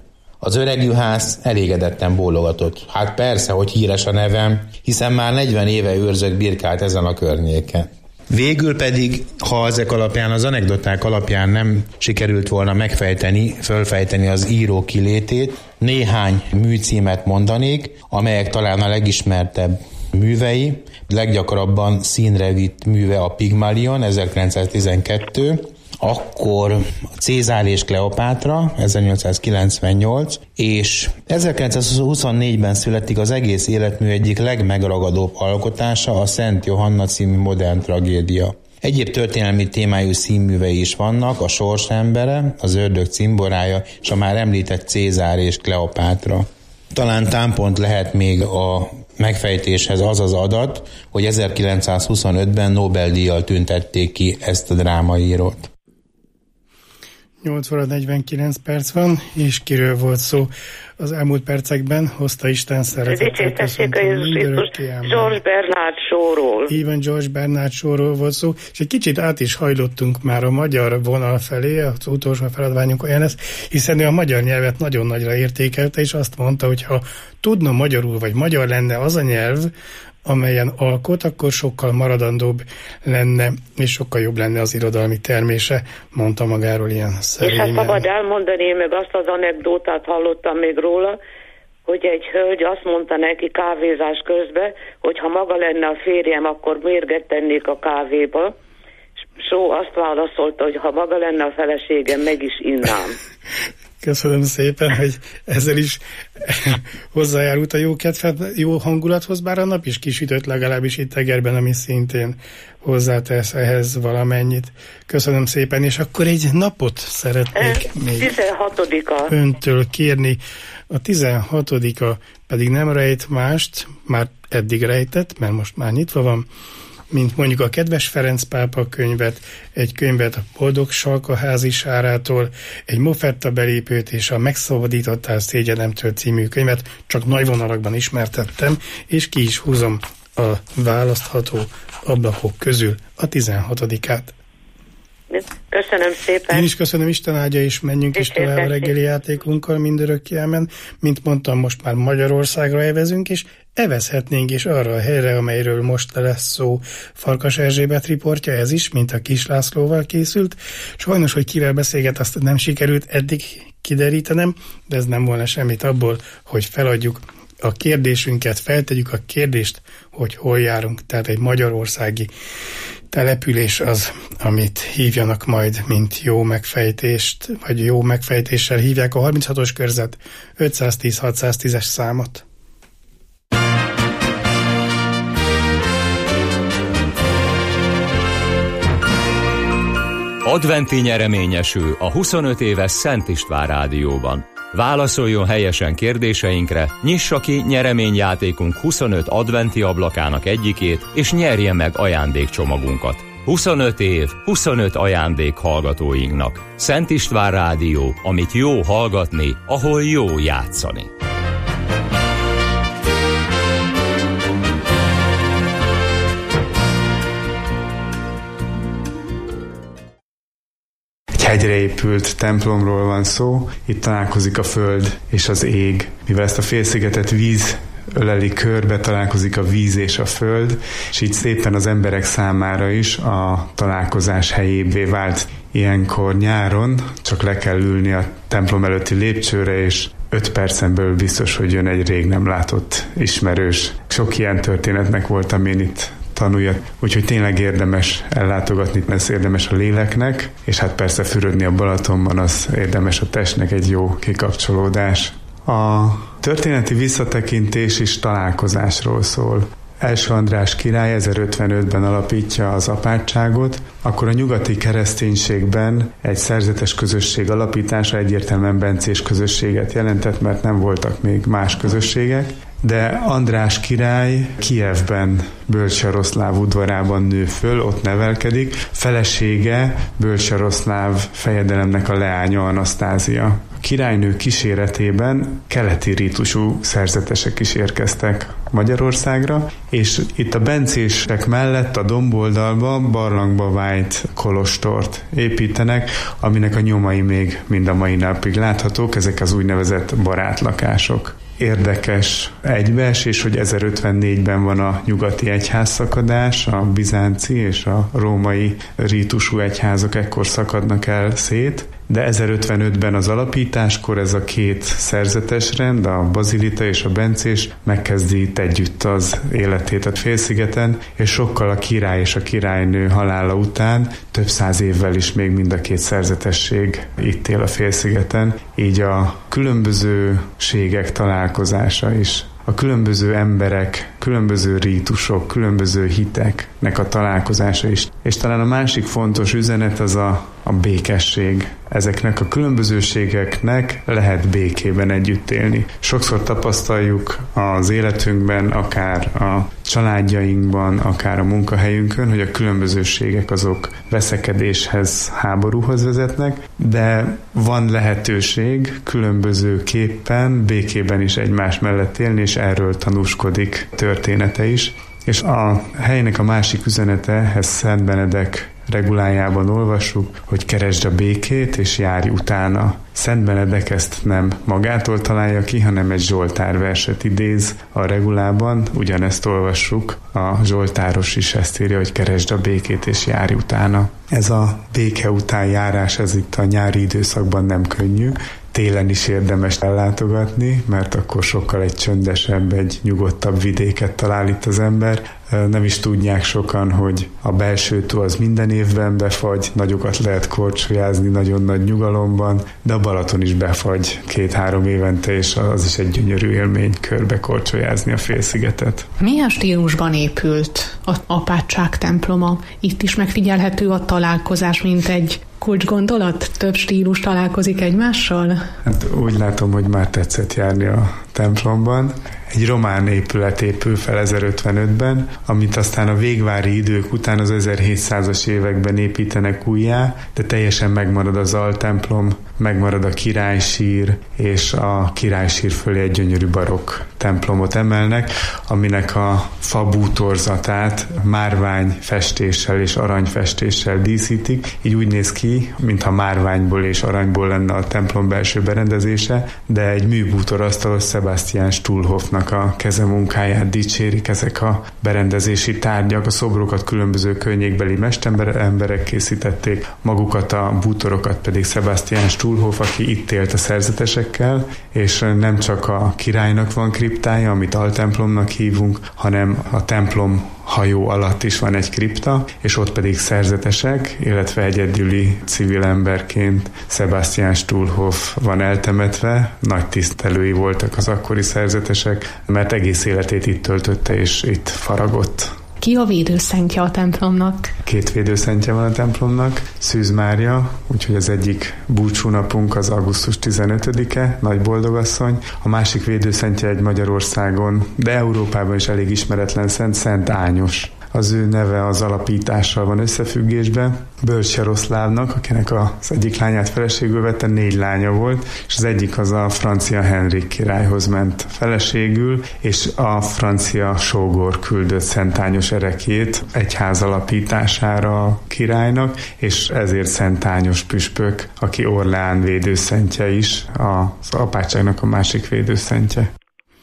Az öreg juhász elégedetten bólogatott. Hát persze, hogy híres a nevem, hiszen már 40 éve őrzök birkát ezen a környéken. Végül pedig, ha ezek alapján, az anekdoták alapján nem sikerült volna fölfejteni az író kilétét, néhány műcímet mondanék, amelyek talán a legismertebb művei. Leggyakrabban színre vitt műve a Pygmalion, 1912, akkor Cézár és Kleopátra, 1898, és 1924-ben születik az egész életmű egyik legmegragadóbb alkotása, a Szent Johanna című modern tragédia. Egyéb történelmi témájú színművei is vannak, a Sors embere, az Ördög cimborája, és a már említett Cézár és Kleopátra. Talán támpont lehet még a megfejtéshez az az adat, hogy 1925-ben Nobel-díjjal tüntették ki ezt a drámaírót. 8 óra 49 perc van, és kiről volt szó az elmúlt percekben? Hozta Isten szeretettel köszöntöm mindörökké. George Bernard Shaw-ról. Így van, George Bernard Shaw-ról volt szó, és egy kicsit át is hajlottunk már a magyar vonal felé, az utolsó feladványunk olyan lesz, hiszen ő a magyar nyelvet nagyon nagyra értékelte, és azt mondta, hogy ha tudna magyarul, vagy magyar lenne az a nyelv, amelyen alkot, akkor sokkal maradandóbb lenne, és sokkal jobb lenne az irodalmi termése, mondta magáról ilyen szerényen. És hát szabad elmondani, én meg azt az anekdótát hallottam még róla, hogy egy hölgy azt mondta neki kávézás közben, hogy ha maga lenne a férjem, akkor mérget tennék a kávéba. Shaw azt válaszolta, hogy ha maga lenne a feleségem, meg is innám. Köszönöm szépen, hogy ezzel is hozzájárult a jó kedvet, jó hangulathoz, bár a nap is kisütött, legalábbis itt Egerben, ami szintén hozzátesz ehhez valamennyit. Köszönöm szépen, és akkor egy napot szeretnék még 16-a. öntől kérni. A 16-a pedig nem rejt mást, már eddig rejtett, mert most már nyitva van, mint mondjuk a Kedves Ferenc pápa könyvet, egy könyvet a Boldog Salkaházi Sárától, egy Mofetta belépőt és a Megszabadítottál szégyenemtől című könyvet csak nagy vonalakban ismertettem, és ki is húzom a választható ablakok közül a 16-át. Köszönöm szépen. Én is köszönöm, Isten áldja, és menjünk is tovább a reggeli játékunkkal mindörökké elmen. Mint mondtam, most már Magyarországra evezünk, és evezhetnénk is arra a helyre, amelyről most lesz szó. Farkas Erzsébet riportja, ez is, mint a Kis Lászlóval készült. Sajnos, hogy kivel beszélget, azt nem sikerült eddig kiderítenem, de ez nem volna semmit abból, hogy feladjuk a kérdésünket, feltegyük a kérdést, hogy hol járunk. Tehát egy magyarországi település az, amit hívjanak majd, mint jó megfejtést, vagy jó megfejtéssel hívják a 36-os körzet 510-610-es számot. Adventi nyereményeső a 25 éves Szent István Rádióban. Válaszoljon helyesen kérdéseinkre, nyissa ki nyereményjátékunk 25 adventi ablakának egyikét, és nyerje meg ajándékcsomagunkat. 25 év, 25 ajándék hallgatóinknak. Szent István Rádió, amit jó hallgatni, ahol jó játszani. Hegyre épült templomról van szó, itt találkozik a föld és az ég. Mivel ezt a félszigetet víz öleli körbe, találkozik a víz és a föld, és így szépen az emberek számára is a találkozás helyévé vált. Ilyenkor nyáron csak le kell ülni a templom előtti lépcsőre, és 5 percen belül biztos, hogy jön egy rég nem látott ismerős. Sok ilyen történetnek voltam én itt tanulja, úgyhogy tényleg érdemes ellátogatni, ez érdemes a léleknek, és hát persze fürödni a Balatonban, az érdemes a testnek, egy jó kikapcsolódás. A történeti visszatekintés is találkozásról szól. Első András király 1055-ben alapítja az apátságot, akkor a nyugati kereszténységben egy szerzetes közösség alapítása egyértelműen bencés közösséget jelentett, mert nem voltak még más közösségek, de András király Kijevben Bölcs Jaroszláv udvarában nő föl, ott nevelkedik. Felesége Bölcs Jaroszláv fejedelemnek a leánya, Anasztázia. királynő kíséretében keleti rítusú szerzetesek is érkeztek Magyarországra, és itt a bencések mellett a domboldalba barlangba vájt kolostort építenek, aminek a nyomai még mind a mai napig láthatók, ezek az úgynevezett barátlakások. Érdekes egybeesés, hogy 1054-ben van a nyugati egyházszakadás, a bizánci és a római rítusú egyházak ekkor szakadnak el szét, de 1055-ben az alapításkor ez a két szerzetes rend, a bazilita és a bencés megkezdi itt együtt az életét a félszigeten, és sokkal a király és a királynő halála után több száz évvel is még mind a két szerzetesség itt él a félszigeten, így a különbözőségek találkozása is, a különböző emberek, különböző rítusok, különböző hiteknek a találkozása is. És talán a másik fontos üzenet az a békesség. Ezeknek a különbözőségeknek lehet békében együtt élni. Sokszor tapasztaljuk az életünkben, akár a családjainkban, akár a munkahelyünkön, hogy a különbözőségek azok veszekedéshez, háborúhoz vezetnek, de van lehetőség különbözőképpen, békében is egymás mellett élni, és erről tanúskodik története is. És a helynek a másik üzenete, ezt Szent Benedek regulájában olvassuk, hogy keresd a békét, és járj utána. Szent Benedek ezt nem magától találja ki, hanem egy Zsoltár verset idéz a regulában, ugyanezt olvassuk, a Zsoltáros is ezt írja, hogy keresd a békét, és járj utána. Ez a béke után járás, ez itt a nyári időszakban nem könnyű, télen is érdemes ellátogatni, mert akkor sokkal egy csöndesebb, egy nyugodtabb vidéket talál itt az ember. Nem is tudják sokan, hogy a belső tó az minden évben befagy, nagyokat lehet korcsolyázni nagyon nagy nyugalomban, de a Balaton is befagy 2-3 évente, és az is egy gyönyörű élmény körbe korcsolyázni a félszigetet. Milyen stílusban épült az apátság temploma? Itt is megfigyelhető a találkozás, mint egy kulcsgondolat? Több stílus találkozik egymással? Hát úgy látom, hogy már tetszett járni a templomban. Egy román épület épül fel 1055-ben, amit aztán a végvári idők után az 1700-as években építenek újjá, de teljesen megmarad az altemplom, megmarad a királysír, és a királysír fölé egy gyönyörű barokk templomot emelnek, aminek a fa bútorzatát márvány festéssel és aranyfestéssel díszítik, így úgy néz ki, mintha márványból és aranyból lenne a templom belső berendezése, de egy műbútorasztalos Sebastian Stuhlhofnak a kezemunkáját dicsérik ezek a berendezési tárgyak, a szobrokat különböző környékbeli mesteremberek készítették, magukat a bútorokat pedig Sebastian Stuhlhof, aki itt élt a szerzetesekkel, és nem csak a királynak van kriptája, amit altemplomnak hívunk, hanem a templom hajó alatt is van egy kripta, és ott pedig szerzetesek, illetve egyedüli civil emberként Sebastian Stuhlhof van eltemetve. Nagy tisztelői voltak az akkori szerzetesek, mert egész életét itt töltötte, és itt faragott. Ki a védőszentje a templomnak? 2 védőszentje van a templomnak. Szűz Mária, úgyhogy az egyik búcsúnapunk az augusztus 15-e, Nagy Boldogasszony. A másik védőszentje egy Magyarországon, de Európában is elég ismeretlen szent, Szent Ányos. Az ő neve az alapítással van összefüggésben. Bölcs Jaroszlávnak, akinek az egyik lányát feleségül vette, 4 lánya volt, és az egyik az a francia Henrik királyhoz ment feleségül, és a francia sógor küldött Szent Ányos erekjét egyház alapítására a királynak, és ezért Szent Ányos püspök, aki Orleán védőszentje is, az apátságnak a másik védőszentje.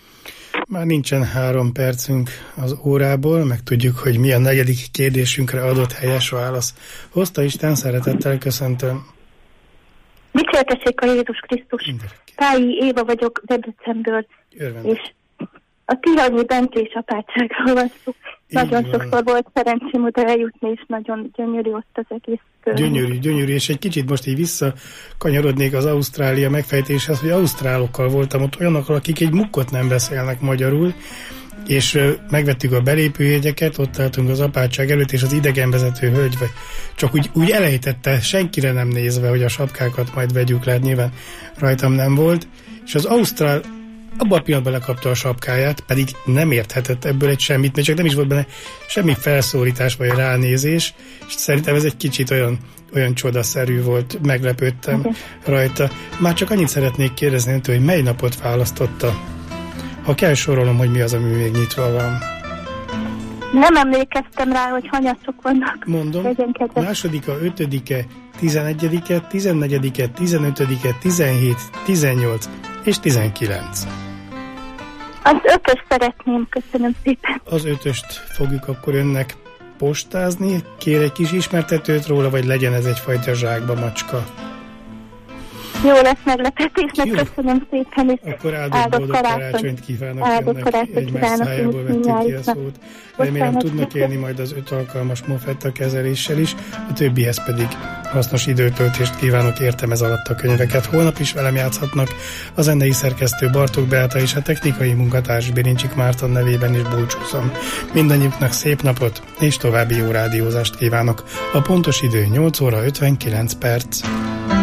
Már nincsen 3 percünk az órából, meg tudjuk, hogy mi a 4. kérdésünkre adott helyes válasz. Hozta Isten, szeretettel köszöntöm. Dicsértessék a Jézus Krisztus. Pályi Éva vagyok Debrecenből, és a Tihanyi Bencés apátságról van szó. Nagyon sokszor volt szerencsém oda eljutni, és nagyon gyönyörű ott az egész környék. Gyönyörű, és egy kicsit most így visszakanyarodnék az Ausztrália megfejtéshez, hogy ausztrálokkal voltam ott, olyanokkal, akik egy mukkot nem beszélnek magyarul, és megvettük a belépőjegyeket, ott álltunk az apátság előtt, és az idegenvezető hölgy vagy csak úgy elejtette, senkire nem nézve, hogy a sapkákat majd vegyük le, nyilván rajtam nem volt, és az ausztrál Abban a pillanatban lekapta a sapkáját, pedig nem érthetett ebből egy semmit, még csak nem is volt benne semmi felszólítás vagy ránézés, és szerintem ez egy kicsit olyan csodaszerű volt, meglepődtem rajta. Már csak annyit szeretnék kérdezni öntől, hogy mely napot választotta? Ha kell sorolom, hogy mi az, ami még nyitva van. Nem emlékeztem rá, hogy hanyasok vannak. Mondom, 2-a, 5-e, 11-e, 14-e, 15-e, 17, 18 és 19. Az 5-ös szeretném, köszönöm szépen. Az 5-öst fogjuk akkor önnek postázni. Kér egy kis ismertetőt róla, vagy legyen ez egyfajta zsákba macska? Jó lesz meglepetésnek, köszönöm szépen, és akkor áldott boldog karácsonyt kívánok önnek, egymás szájából vettük ki a szót. Remélem tudnak élni majd az 5 alkalmas mofetta kezeléssel is, a többihez pedig hasznos időtöltést kívánok, értem ez alatt a könyveket. Holnap is velem játszhatnak a zenei szerkesztő Bartók Beáta és a technikai munkatárs Birincsik Márton nevében is búcsúzom. Mindannyiuknak szép napot és további jó rádiózást kívánok. A pontos idő 8 óra 59 perc.